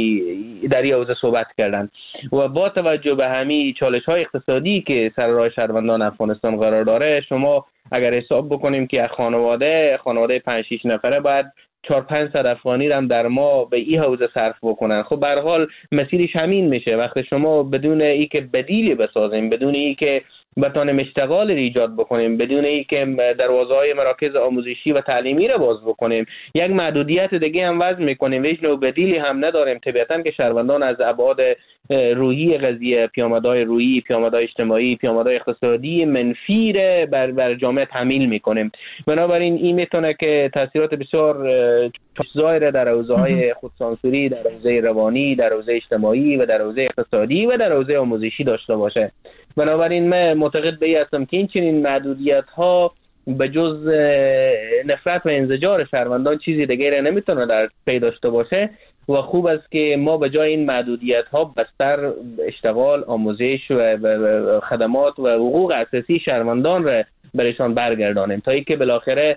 در این حوزه صحبت کردند و با توجه به همین چالش‌های اقتصادی که سر راه شهروندان افغانستان قرار داره، شما اگر حساب بکنیم که خانواده 5-6 نفره باید 400-500 افغانی هم در ما به این حوزه صرف بکنن. خب به هر حال مسیرش همین میشه. وقتی شما بدون ای که بدیلی بسازیم، بدون ای که بتانیم اشتغال ایجاد بکنیم، بدون ای که دروازه‌های مراکز آموزشی و تعلیمی را باز بکنیم، یک محدودیت دیگه هم وضع میکنیم و هیچ نوع بدیلی هم نداریم، طبیعتاً که شهروندان از ابعاد روحی قضیه، پیامدهای روحی، پیامدهای اجتماعی، پیامدهای اقتصادی منفی را بر جامعه تحمیل میکنیم. بنابراین این میتونه که تاثیرات بسیار ظاهر در حوزه‌های خودسانسوری، در حوزه روانی، در حوزه اجتماعی و در حوزه اقتصادی و در حوزه آموزشی داشته باشه. بنابراین من معتقد به این هستم که این چنین محدودیت‌ها به جز نفرت و انزجار شهروندان چیزی دیگه نمیتونه در پی داشته باشه و خوب است که ما به جای این محدودیت‌ها بستر اشتغال، آموزش و خدمات و حقوق اساسی شهروندان را برایشان برگردانیم تا اینکه بالاخره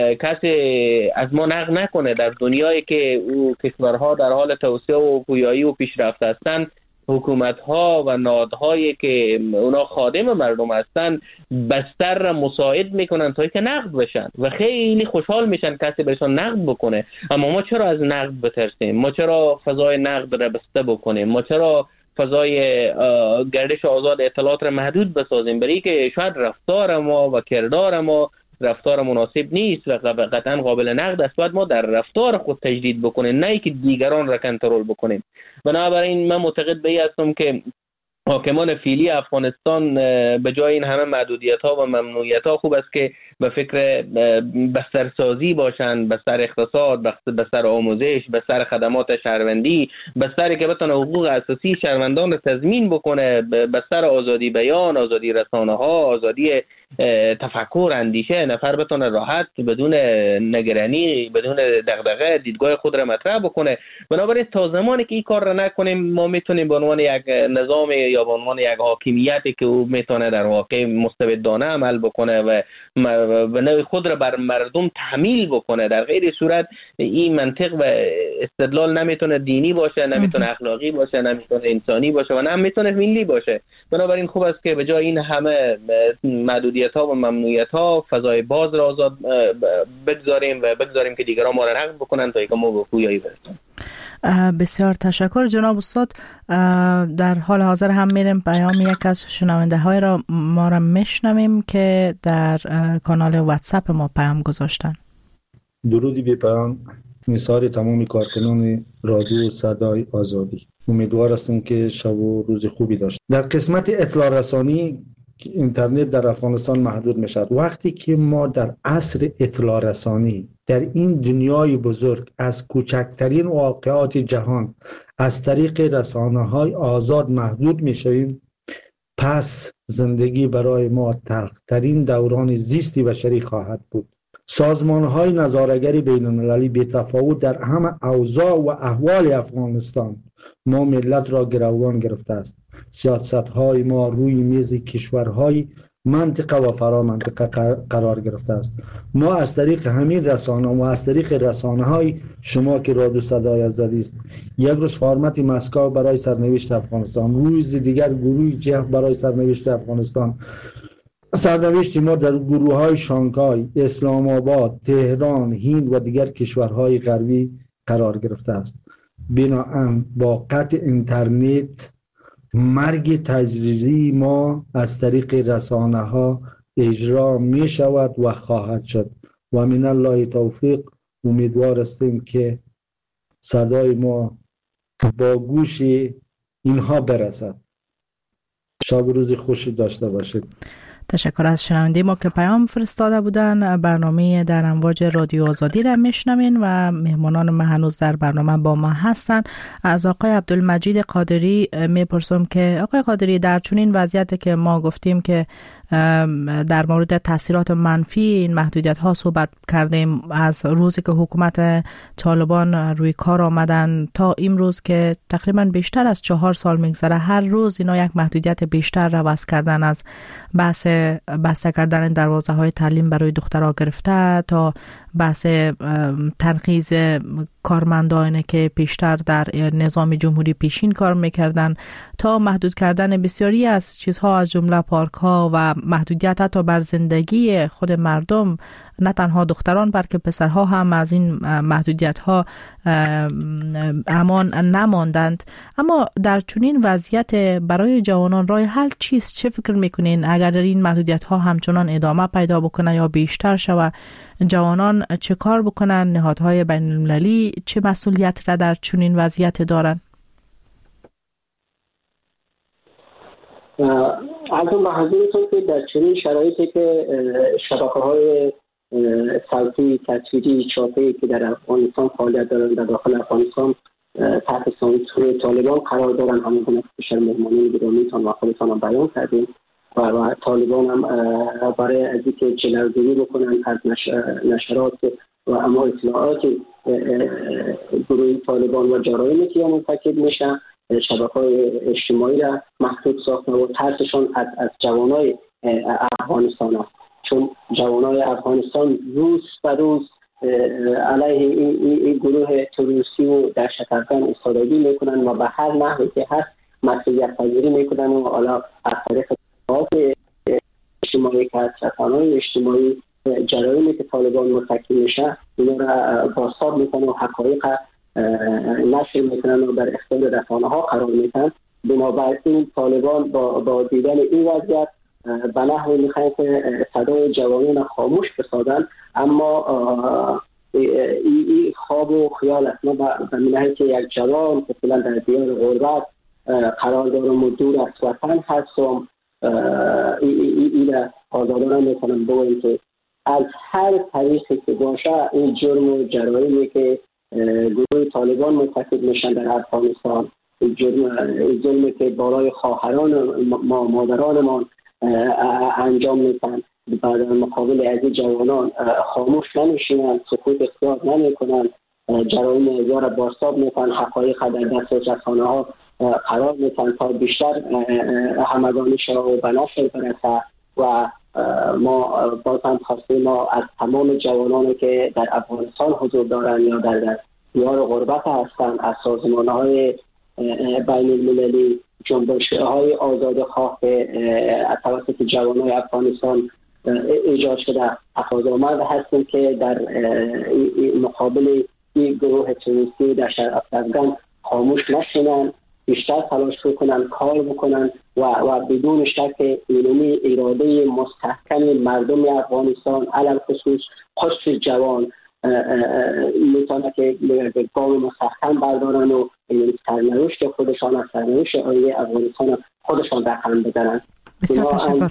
کسی از ما نقد نکنه در دنیایی که او کشورها در حال توسعه و پویایی و پیشرفت هستند. حکومت‌ها و نهادهایی که اونا خادم مردم هستن بستر را مساعد میکنن تا اینکه نقد بشن و خیلی خوشحال میشن کسی بهشون نقد بکنه. اما ما چرا از نقد بترسیم؟ ما چرا فضای نقد را بسته بکنیم؟ ما چرا فضای گردش آزاد اطلاعات را محدود بسازیم؟ برای که شاید رفتار ما و کردار ما رفتار مناسب نیست و قطعا قابل نقد است. باید ما در رفتار خود تجدید بکنیم، نه اینکه دیگران را کنترل بکنیم. بنابراین من معتقد به این هستم که حاکمان فعلی افغانستان به جای این همه محدودیت‌ها و ممنوعیت‌ها خوب است که به فکر بسترسازی باشند، بستر اقتصاد، بستر آموزش، بستر خدمات شهروندی، بستری که بتونه حقوق اساسی شهروندان را تضمین بکنه، بستر آزادی بیان، آزادی رسانه‌ها، آزادی تفکر، اندیشه، نفر بتونه راحت بدون نگرانی، بدون دغدغه دیدگاه خود را مطرح بکنه. بنابراین تا زمانی که این کار را نکنیم ما میتونیم به عنوان یک نظام یا به عنوان یک حاکمیتی که او میتونه در واقع مستبدانه عمل بکنه و به نوع خود را بر مردم تحمیل بکنه، در غیر صورت این منطق و استدلال نمیتونه دینی باشه، نمیتونه اخلاقی باشه، نمیتونه انسانی باشه و نه میتونه ملی باشه. بنابراین خوب است که به جای این همه محدودیت‌ها و ممنوعیت‌ها فضای باز را آزاد بگذاریم و بگذاریم که دیگران ما را نقد بکنن تا اینکه ما به پویایی برسیم. بسیار تشکر جناب استاد. در حال حاضر هم میریم پیام یک از شنونده های را ما را میشنویم که در کانال واتساپ ما پیام گذاشتن. درودی به پیام نثار تمام کارکنان رادیو صدای آزادی. امیدوار هستم که شب و روز خوبی داشت. در قسمت اطلاع رسانی اینترنت در افغانستان محدود میشد. وقتی که ما در عصر اطلاع رسانی در این دنیای بزرگ از کوچکترین واقعات جهان از طریق رسانه‌های آزاد محدود میشویم، پس زندگی برای ما تلخترین دوران زیستی بشری خواهد بود. سازمان‌های نظاره‌گری بین‌المللی بی‌تفاوت در همه اوضاع و احوال افغانستان ما ملت را گروگان گرفته است. سیاست‌های ما روی میز کشورهای منطقه و فرا منطقه قرار گرفته است. ما از طریق همین رسانه و از طریق رسانه های شما که رادیو صدای آزادی است، یک روز فرمت مسکو برای سرنوشت افغانستان، روز دیگر گروه جف برای سرنوشت افغانستان، سرنوشت ما در گروه های شانگهای، اسلام آباد، تهران، هند و دیگر کشورهای غربی قرار گرفته است. بنابراین با قطع اینترنت مرگ تجریدی ما از طریق رسانه ها اجرا می شود و خواهد شد و من الله توفیق امیدوار هستیم که صدای ما با گوش اینها برسد. شب روز خوشی داشته باشید. تشکر از شنونده ما که پیام فرستاده بودن. برنامه در امواج رادیو آزادی را میشنوین و مهمانان ما هنوز در برنامه با ما هستن. از آقای عبدالمجید قادری میپرسم که آقای قادری، در چنین وضعیتی که ما گفتیم که در مورد تاثیرات منفی این محدودیت ها صحبت کردیم، از روزی که حکومت طالبان روی کار آمدن تا امروز که تقریبا بیشتر از 4 سال میگذره، هر روز اینا یک محدودیت بیشتر را وضع کردن، از بحث بسته کردن دروازه های تعلیم برای دخترها گرفته تا بحث تنقیض کارمندانی که پیشتر در نظام جمهوری پیشین کار میکردن تا محدود کردن بسیاری از چیزها از جمله پارک ها و محدودیت حتی بر زندگی خود مردم، نه تنها دختران بلکه پسرها هم از این محدودیت ها امان نماندند. اما در چنین وضعیت برای جوانان راه حل چیست؟ چه فکر میکنین اگر این محدودیت ها همچنان ادامه پیدا بکنه یا بیشتر شود؟ جوانان چه کار بکنن؟ نهادهای بین المللی چه مسئولیت را در چنین وضعیت دارن؟ از اون محضورتون که در چنین شرایطی که شبکه‌های صوتی، تصویری، چاپی که در افغانستان فعالیت دارن، در داخل افغانستان تحت سانسور طالبان قرار دارن، همون گونه که پیش مهمانین گرامیتان و خودتان هم بیان کردیم و طالبان هم برای از اینکه جلوگیری بکنن از نشرات و اما اطلاعات گروه طالبان و جرایمی که مرتکب میشن، شبکه‌های اجتماعی را محدود ساختن و ترسشان از جوانای افغانستان است. چون جوانای افغانستان روز به روز علیه این گروه تروریستی و دهشت‌افکن استفاده میکنن و به هر نحوی که هست مسئولیت پذیری میکنن و حالا از طریق اطلاعات اجتماعی که از رسانه‌های اجتماعی جرایمی که طالبان مرتکب میشه اینا را بازتاب میکنن و حقایق نشر میکنن و در اختیار رسانه‌ها قرار میدن. بنابراین طالبان با دیدن این وضعیت به نحوی میخواهند که صدای جوانان خاموش بسازن، اما این خواب و خیال است. ما به منحی که یک جوان که فعلا در دیار غربت قرار دارم و دور از وطن هستم، این آزادانه میکنم بگویم که از هر طریقی که باشه این جرم و جرایمی که گروه طالبان مرتکب میشن در افغانستان، جرمی که بالای خواهران ما مادرانمان انجام میدن، بعد مقابل از جوانان خاموش نمیشینن، سکوت اختیار نمیکنن، جرایم ازا را بازتاب میکنن، حقایق در دست رسانه‌ها قرار میدن تا بیشتر همگانی شود و به نشر برسه. و ما باز هم خواستیم ما از تمام جوانانی که در افغانستان حضور دارن یا در دیار غربت هستن، از سازمان‌های بین المللی، جنبش‌های آزادخواه از توسط جوانان افغانستان ایجاد شده، تقاضامند هستیم که در مقابل این گروه تروریستی دهشت‌افکن خاموش نشینن، بیشتر تلاش بکنن، کار بکنن و بدون شک علمی اراده مستحکم مردم افغانستان علل خصوص خصوص جوان میتونه که گام مستحکم بردارن و سرنوشت خودشان از سرنوشت آینده افغانستان خودشان رقم بزنن. بسیار تشکر.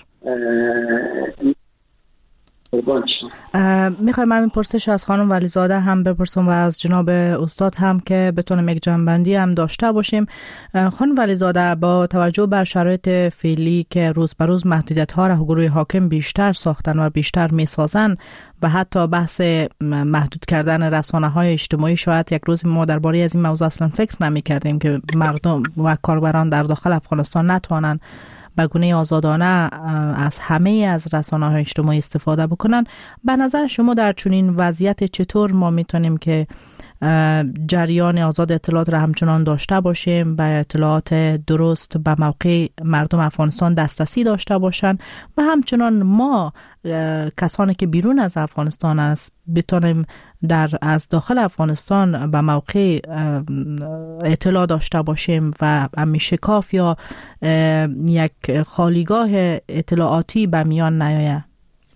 میخوایم همین پرسش از خانم ولیزاده هم بپرسم و از جناب استاد هم که بتونیم یک جنبندی هم داشته باشیم. خانم ولیزاده، با توجه به شرایط فعلی که روز به روز محدودیت ها را گروه حاکم بیشتر ساختن و بیشتر میسازن و حتی بحث محدود کردن رسانه های اجتماعی، شاید یک روز ما درباره از این موضوع اصلا فکر نمی کردیم که مردم و کاربران در داخل افغانستان نتوانند به گونه آزادانه از همه از رسانه‌های اجتماعی استفاده بکنن. به نظر شما در چنین وضعیت چطور ما میتونیم که جریان آزاد اطلاعات را همچنان داشته باشیم، به اطلاعات درست به موقع مردم افغانستان دسترسی داشته باشند و همچنان ما کسانی که بیرون از افغانستان است بتونیم از داخل افغانستان به موقع اطلاع داشته باشیم و شکاف یا یک خالیگاه اطلاعاتی به میان نیاید؟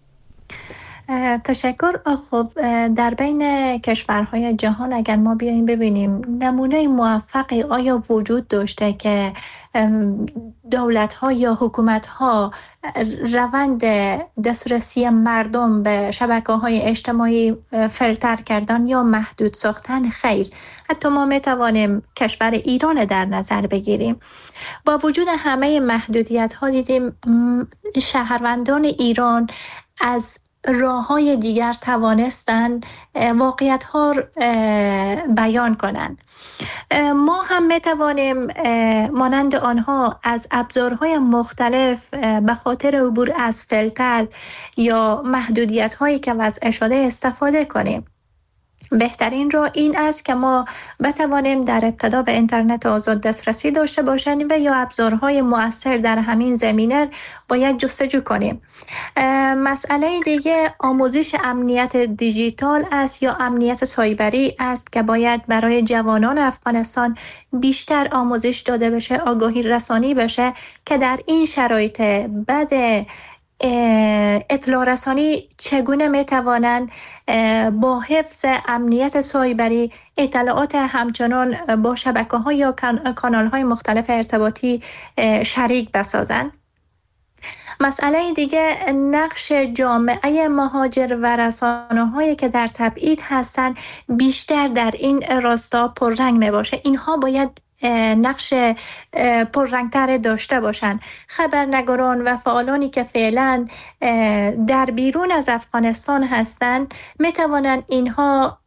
تشکر. خب در بین کشورهای جهان اگر ما بیاییم ببینیم نمونه موفقی آیا وجود داشته که دولت‌ها یا حکومت‌ها روند دسترسی مردم به شبکه‌های اجتماعی فیلتر کردن یا محدود ساختن؟ خیر. حتی ما می‌توانیم کشور ایران در نظر بگیریم. با وجود همه محدودیت‌ها دیدیم شهروندان ایران از راه‌های دیگر توانستند واقعیت‌ها بیان کنند. ما هم می‌توانیم مانند آنها از ابزارهای مختلف به خاطر عبور از فیلتر یا محدودیت‌هایی که وضع شده استفاده کنیم. بهترین راه این است که ما بتوانیم در ابتدا به اینترنت آزاد دسترسی داشته باشیم و یا ابزارهای مؤثر در همین زمینه باید جستجو کنیم. مسئله دیگه آموزش امنیت دیجیتال است یا امنیت سایبری است که باید برای جوانان افغانستان بیشتر آموزش داده بشه، آگاهی رسانی بشه که در این شرایط بد اطلاع رسانی چگونه میتوانند با حفظ امنیت سایبری اطلاعات همچنان با شبکه‌ها یا کانال‌های مختلف ارتباطی شریک بسازند. مسئله دیگه نقش جامعه مهاجر و رسانه‌هایی که در تبعید هستند بیشتر در این راستا پررنگ میباشه. اینها باید نقش پررنگتر داشته باشند. خبرنگاران و فعالانی که فعلا در بیرون از افغانستان هستند میتوانند اینها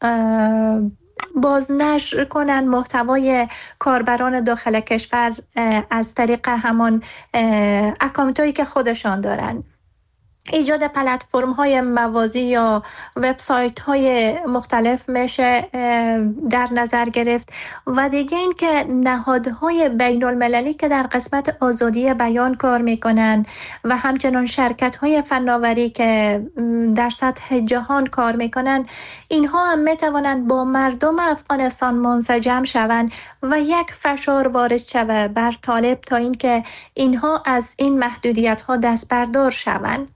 بازنشر کنند محتوای کاربران داخل کشور از طریق همان اکانتایی که خودشان دارند. ایجاد پلتفرم‌های موازی یا وبسایت‌های مختلف میشه در نظر گرفت و دیگه این که نهادهای بین‌المللی که در قسمت آزادی بیان کار میکنن و همچنان شرکت‌های فناوری که در سطح جهان کار میکنن اینها هم میتوانند با مردم افغانستان منسجم شوند و یک فشار وارد شود بر طالب تا اینکه اینها از این محدودیت‌ها دست بردار شوند.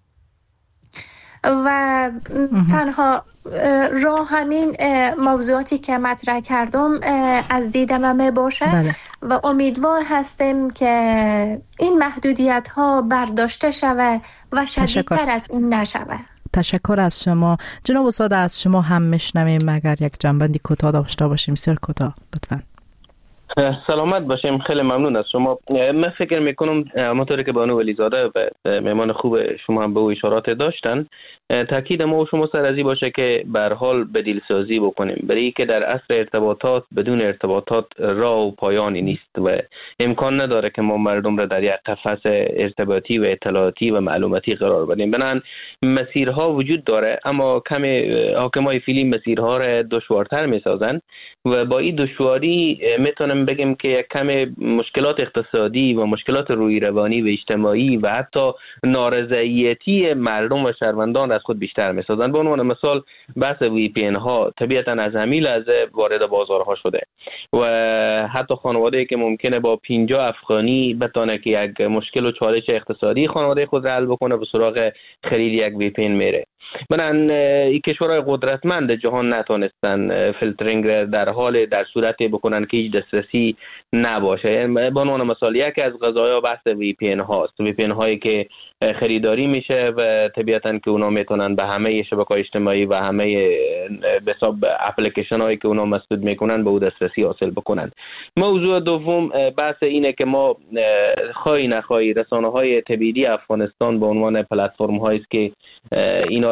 و تنها راه همین موضوعاتی که مطرح کردم از دیدم می باشه. بله. و امیدوار هستیم که این محدودیت ها برداشته شود و شدیدتر از این نشود. تشکر از شما جناب استاد. از شما هم میشنویم اگر یک جنبندی کوتاه داشته باشیم. سر کوتاه لطفاً. سلامت باشیم. خیلی ممنون از شما. من فکر میکنم همونطوری که بانو ولیزاده و مهمان خوب شما هم به او اشارات داشتن، تاکید ما و شما سر ازی باشه که به هر حال بدیلسازی بکنیم، برای که در عصر ارتباطات بدون ارتباطات راه و پایانی نیست و امکان نداره که ما مردم را در یک قفس ارتباطی و اطلاعاتی و معلوماتی قرار بدیم. بنابراین مسیرها وجود داره، اما کمی حاکمای فعلی مسیرها را دشوارتر میسازن و با این دشواری میتونم بگم که یک کمی مشکلات اقتصادی و مشکلات روحی روانی و اجتماعی و حتی نارضایتی مردم و شهروندان از خود بیشتر میسازن. به عنوان مثال بحث وی پی ان ها طبیعتا از همین لحظه وارد بازارها شده و حتی خانواده‌ای که ممکنه با 50 افغانی بتونه که یک مشکل و چالش اقتصادی خانواده خود حل بکنه به سراغ خرید یک وی پی ان میره. بنابراین این کشورهای قدرتمند جهان نتونستن فیلترینگ در صورتی بکنن که هیچ دسترسی نباشه. به عنوان مثال یکی از قضایا بحث وی پی ان هاست. وی پی ان هایی که خریداری میشه و طبیعتا که اونا میتونن به همه شبکه‌های اجتماعی و همه به حساب اپلیکیشن هایی که اونا مسدود میکنن به او دسترسی حاصل بکنن. موضوع دوم بحث اینه که ما خواهی نخواهی رسانه‌های تبعیدی افغانستان به عنوان پلتفرم هایی است که اینا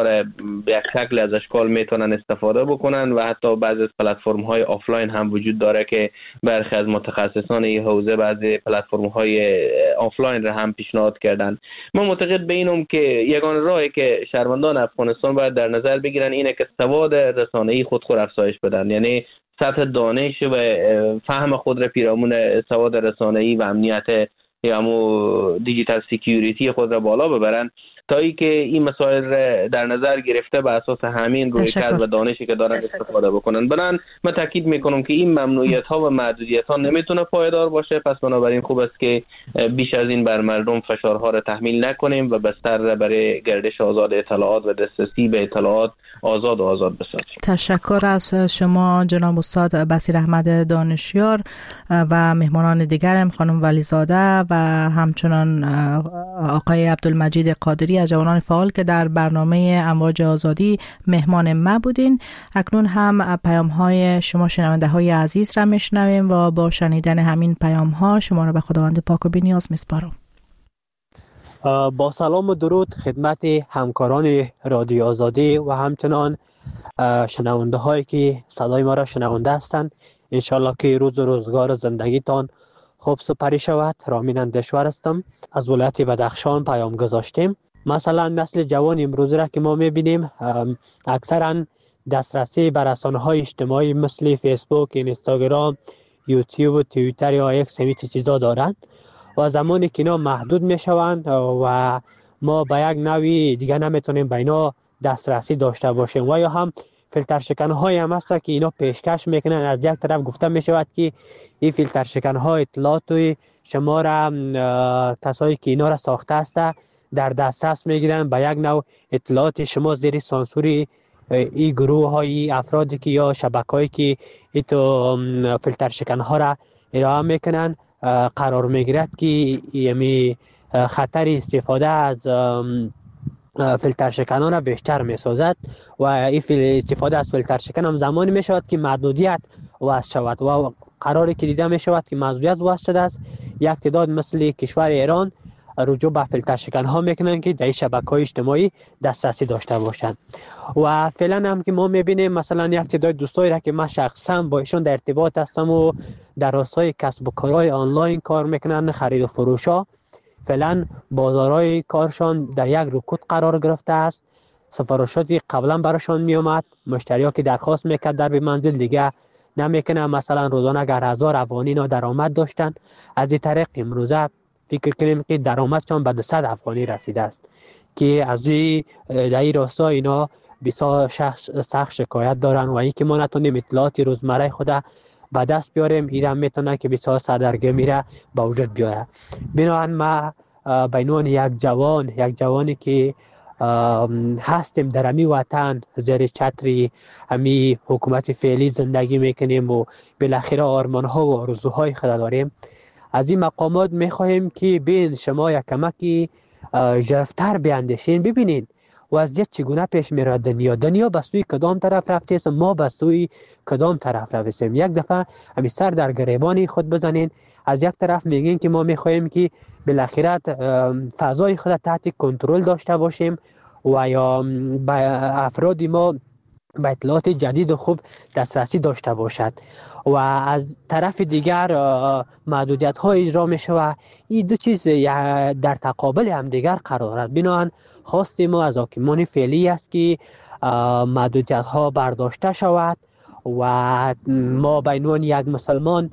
را به یک شکل از اشکال میتونن استفاده بکنن و حتی بعضی از پلتفرم های آفلاین هم وجود داره که برخی از متخصصان این حوزه بعضی پلتفرم های آفلاین را هم پیشنهاد کردن. من معتقد به اینم که یگانه راهی که شهروندان افغانستان باید در نظر بگیرن اینه که سواد رسانه‌ای خود افزایش بدن، یعنی سطح دانش و فهم خود را پیرامون سواد رسانه‌ای و امنیت یا دیجیتال سکیوریتی خود را بالا ببرن تا ای که این مسائل را در نظر گرفته به اساس همین رویکرد و دانشی که دارن استفاده بکنن. بنابراین من تاکید میکنم که این ممنوعیت ها و محدودیت ها نمیتونه پایدار باشه، پس بنابراین خوب است که بیش از این بر مردم فشارها را تحمیل نکنیم و بستر را برای گردش آزاد اطلاعات و دسترسی به اطلاعات آزاد بسازیم. تشکر از شما جناب استاد بصیر احمد دانشیار و مهمانان دیگرم، خانم ولیزاده و همچنان آقای عبدالمجید قادری از جوانان فعال که در برنامه امواج آزادی مهمان ما بودین. اکنون هم پیام های شما شنونده های عزیز را میشنویم و با شنیدن همین پیام ها شما را به خداوند پاک و بی‌نیاز میسپارم. با سلام و درود خدمت همکاران رادیو آزادی و همچنان شنونده هایی که صدای ما را شنونده هستند. انشالله که روز و روزگار زندگیتان خوب سپری شود. رامین اندشور هستم، از ولایت بدخشان پیام گذاشتیم. مثلا نسل جوان امروز را که ما میبینیم اکثرا دسترسی به رسانه‌های اجتماعی مثل فیسبوک، اینستاگرام، یوتیوب و توییتر یا ایکس همین چیزا دارند و زمانی که اینا محدود میشوند و ما به یک نوعی دیگه نمیتونیم به اینا دسترسی داشته باشیم و یا هم فیلتر شکن‌های هم هست که اینا پیشکش میکنن. از یک طرف گفته میشود که این فیلتر شکن‌ها اطلاعات شما را کسایی که اینا را ساخته است در دسترس میگیرن، به یک نوع اطلاعات شما زیر سانسوری این گروه های افرادی که یا شبکه‌ای که این تو فیلتر شکن‌ها را ارائه میکنن قرار میگیرد که یعنی خطر استفاده از فیلتر شکنان را بیشتر میسازد و این استفاده از فیلتر شکن هم زمانی میشود که محدودیت وضع شود و قراری که دیده میشود که محدودیت وضع شده است. یک تعداد مثل کشور ایران رجوع به فیلتر شکن ها میکنن که در شبکه‌های اجتماعی دسترسی داشته باشند و فعلا هم که ما میبینیم مثلا یک تعداد دوستایی را که من شخصا با ایشون در ارتباط هستم و در راستای کسب و کارهای آنلاین کار میکنن، خرید و فروش ها، فعلا بازارهای کارشان در یک رکود قرار گرفته است. سفارشاتی قبلا براشان می اومد، مشتری ها که درخواست میکرد در به منزل دیگه نمیکنه، مثلا روزانه اگر 1000 افغانی اینا درآمد داشتن، از این طریق امروزه فکر کنیم که درآمدشان به 200 افغانی رسیده است که از در این راستا اینا بسیار سخت شکایت دارن و اینکه ما نتونیم اطلاعات روزمره خود به دست بیاریم، ایران میتونه که بسیار سردرگمی را به وجود بیاره. بنابراین ما به عنوان یک جوانی که هستیم در امی وطن زیر چتری امی حکومت فعلی زندگی میکنیم و بالاخره آرمان ها و آرزوهای خود داریم، از این مقامات میخواهیم که بین شما یک کمکی ژرفتر بیاندیشین، ببینین وضعیت چگونه پیش میره. دنیا به سوی کدام طرف رفته است، ما به سوی کدام طرف رفتیم. یک دفعه همی سر در گریبان خود بزنین. از یک طرف میگین که ما میخواهیم که بالاخره فضای خود تحت کنترل داشته باشیم و یا افراد ما به اطلاعات جدید و خوب دسترسی داشته باشد و از طرف دیگر محدودیت ها اجرا میشه و این دو چیز در تقابل هم دیگر قرار است. بنابراین خواست ما از حاکمان فعلی است که محدودیت ها برداشته شود و ما به عنوان یک مسلمان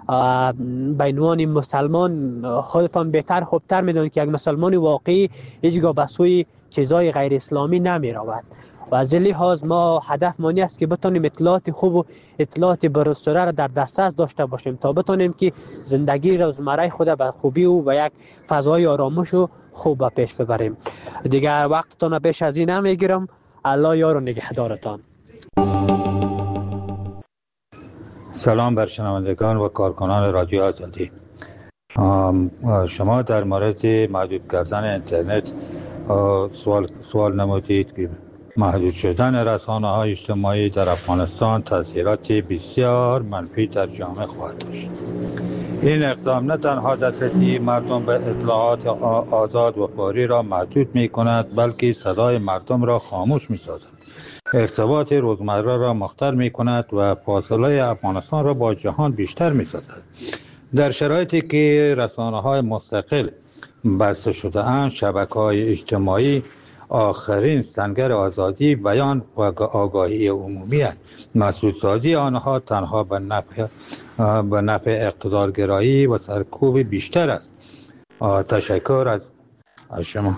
خودتان بهتر خوبتر میدونید که یک مسلمان واقعی هیچگاه به سوی چیزای غیر اسلامی نمی رود و از این لحاظ ما هدف مانی است که بتونیم اطلاعات خوب و اطلاعات برسوره را در دسترس داشته باشیم تا بتونیم که زندگی روزمره خود به خوبی و یک فضای آرامش و خوب پیش ببریم. دیگر وقتتان بیش از این نمیگیرم. الله یار و نگهدارتان. سلام بر شنوندگان و کارکنان رادیو آزادی. شما در مورد محدود کردن اینترنت سوال نمودید که محدود شدن رسانه‌های اجتماعی در افغانستان تأثیرات بسیار منفی در جامعه خواهد داشت. این اقدام نه تنها دسترسی مردم به اطلاعات آزاد و فوری را محدود می‌کند، بلکه صدای مردم را خاموش می‌سازد. ارتباط روزمره را مختل می‌کند و فاصله افغانستان را با جهان بیشتر می‌سازد. در شرایطی که رسانه‌های مستقل بسته شده اند، شبکه‌های اجتماعی آخرین سنگر آزادی، بیان و آگاهی عمومی است. مسئول‌سازی آنها تنها به نفع اقتدارگرایی و سرکوب بیشتر است. تشکر از شما.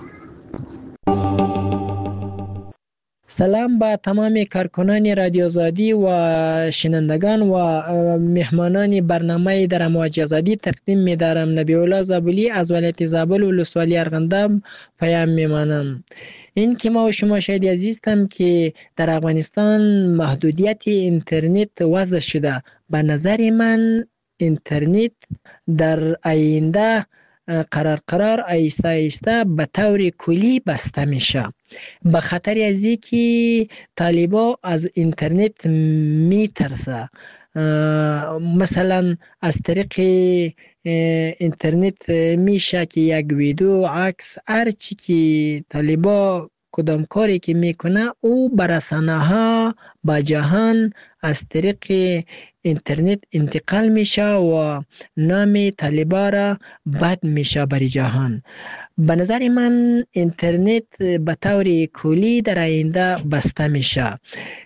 سلام به تمام کارکنان رادیو آزادی و شنوندگان و مهمانان برنامه در امواج آزادی. تقدیم می‌دارم نبی الله زابلی از ولایت زابل ولسوالی ارغنداب پیام می‌مانم. این که ما و شما شاید عزیزم که در افغانستان محدودیت اینترنت وضع شده. به نظر من اینترنت در آینده قرار آیسته به طور کلی بسته میشه، به خاطر از اینکه طالبا از اینترنت میترسه. مثلا از طریق اینترنت میشه که یک ویدیو، عکس، هر چی که طالبا کدام کاری که میکنه او به رسانه‌ها با جهان از طریق اینترنت انتقال میشه و نام طالبا را بد میشه برای جهان. به نظر من اینترنت به طور کلی در آینده بسته میشه.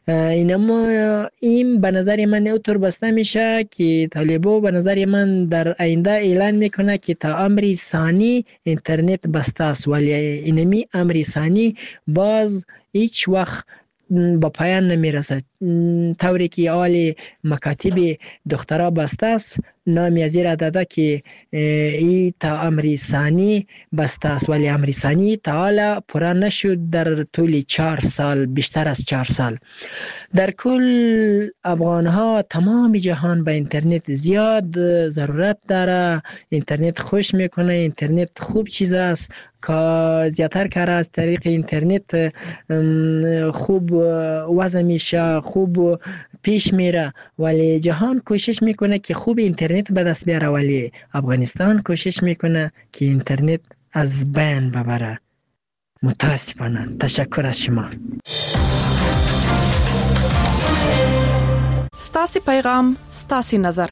این به نظر من اوطور بسته میشه که طالبا به نظر من در آینده اعلان میکنه که تا امر ثانی اینترنت بسته است، ولی اینمی امر ثانی باز هیچ وقت با پایان نمیرسد. طوری که اول مکاتب دخترها بسته است، نامی از این داده که ای تا امر ثانی بسته است، ولی امر ثانی تا حالا پورا نشد در طول 4 سال، بیشتر از 4 سال. در کل افغانها تمام جهان به اینترنت زیاد ضرورت داره. اینترنت خوش میکنه، اینترنت خوب چیز است که زیادتر کار از طریق اینترنت خوب وضع میشه، خوب پیش میره، ولی جهان کوشش میکنه که خوب اینترنت به دست بیاره، ولی افغانستان کوشش میکنه که اینترنت از بین ببره. متاسفانه. تشکر از شما. ستاسي پیغام، ستاسي نظر.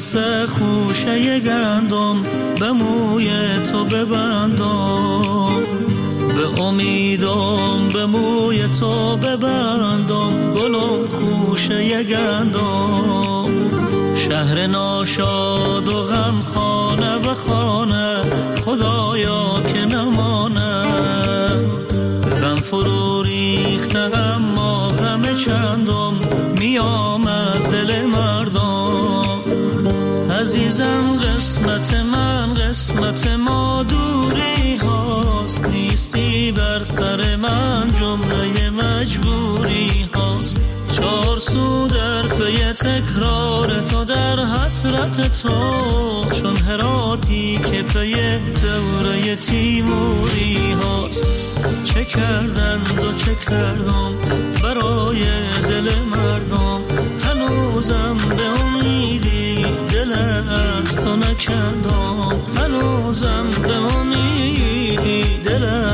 مثل خوشه گندم به موی تو ببندم، به امیدم به موی تو ببندم، گلم خوشه گندم. شهر ناشاد و غم خانه به خانه، خدایا که نمانه. غم فرو ریخته اما غم چندم، میام از دل مردم. عزیزم قسمت من قسمت ما دوری هاست، نیستی بر سر من جمله مجبوری هاست. چار سو در پی تکرار تو در حسرت تو، چون هراتی که پی دوره تیموری هاست. چه کردند و چه کردم برای دل مردم، هنوزم به امیدی دل از تو نکندم، هنوزم به امیدی دل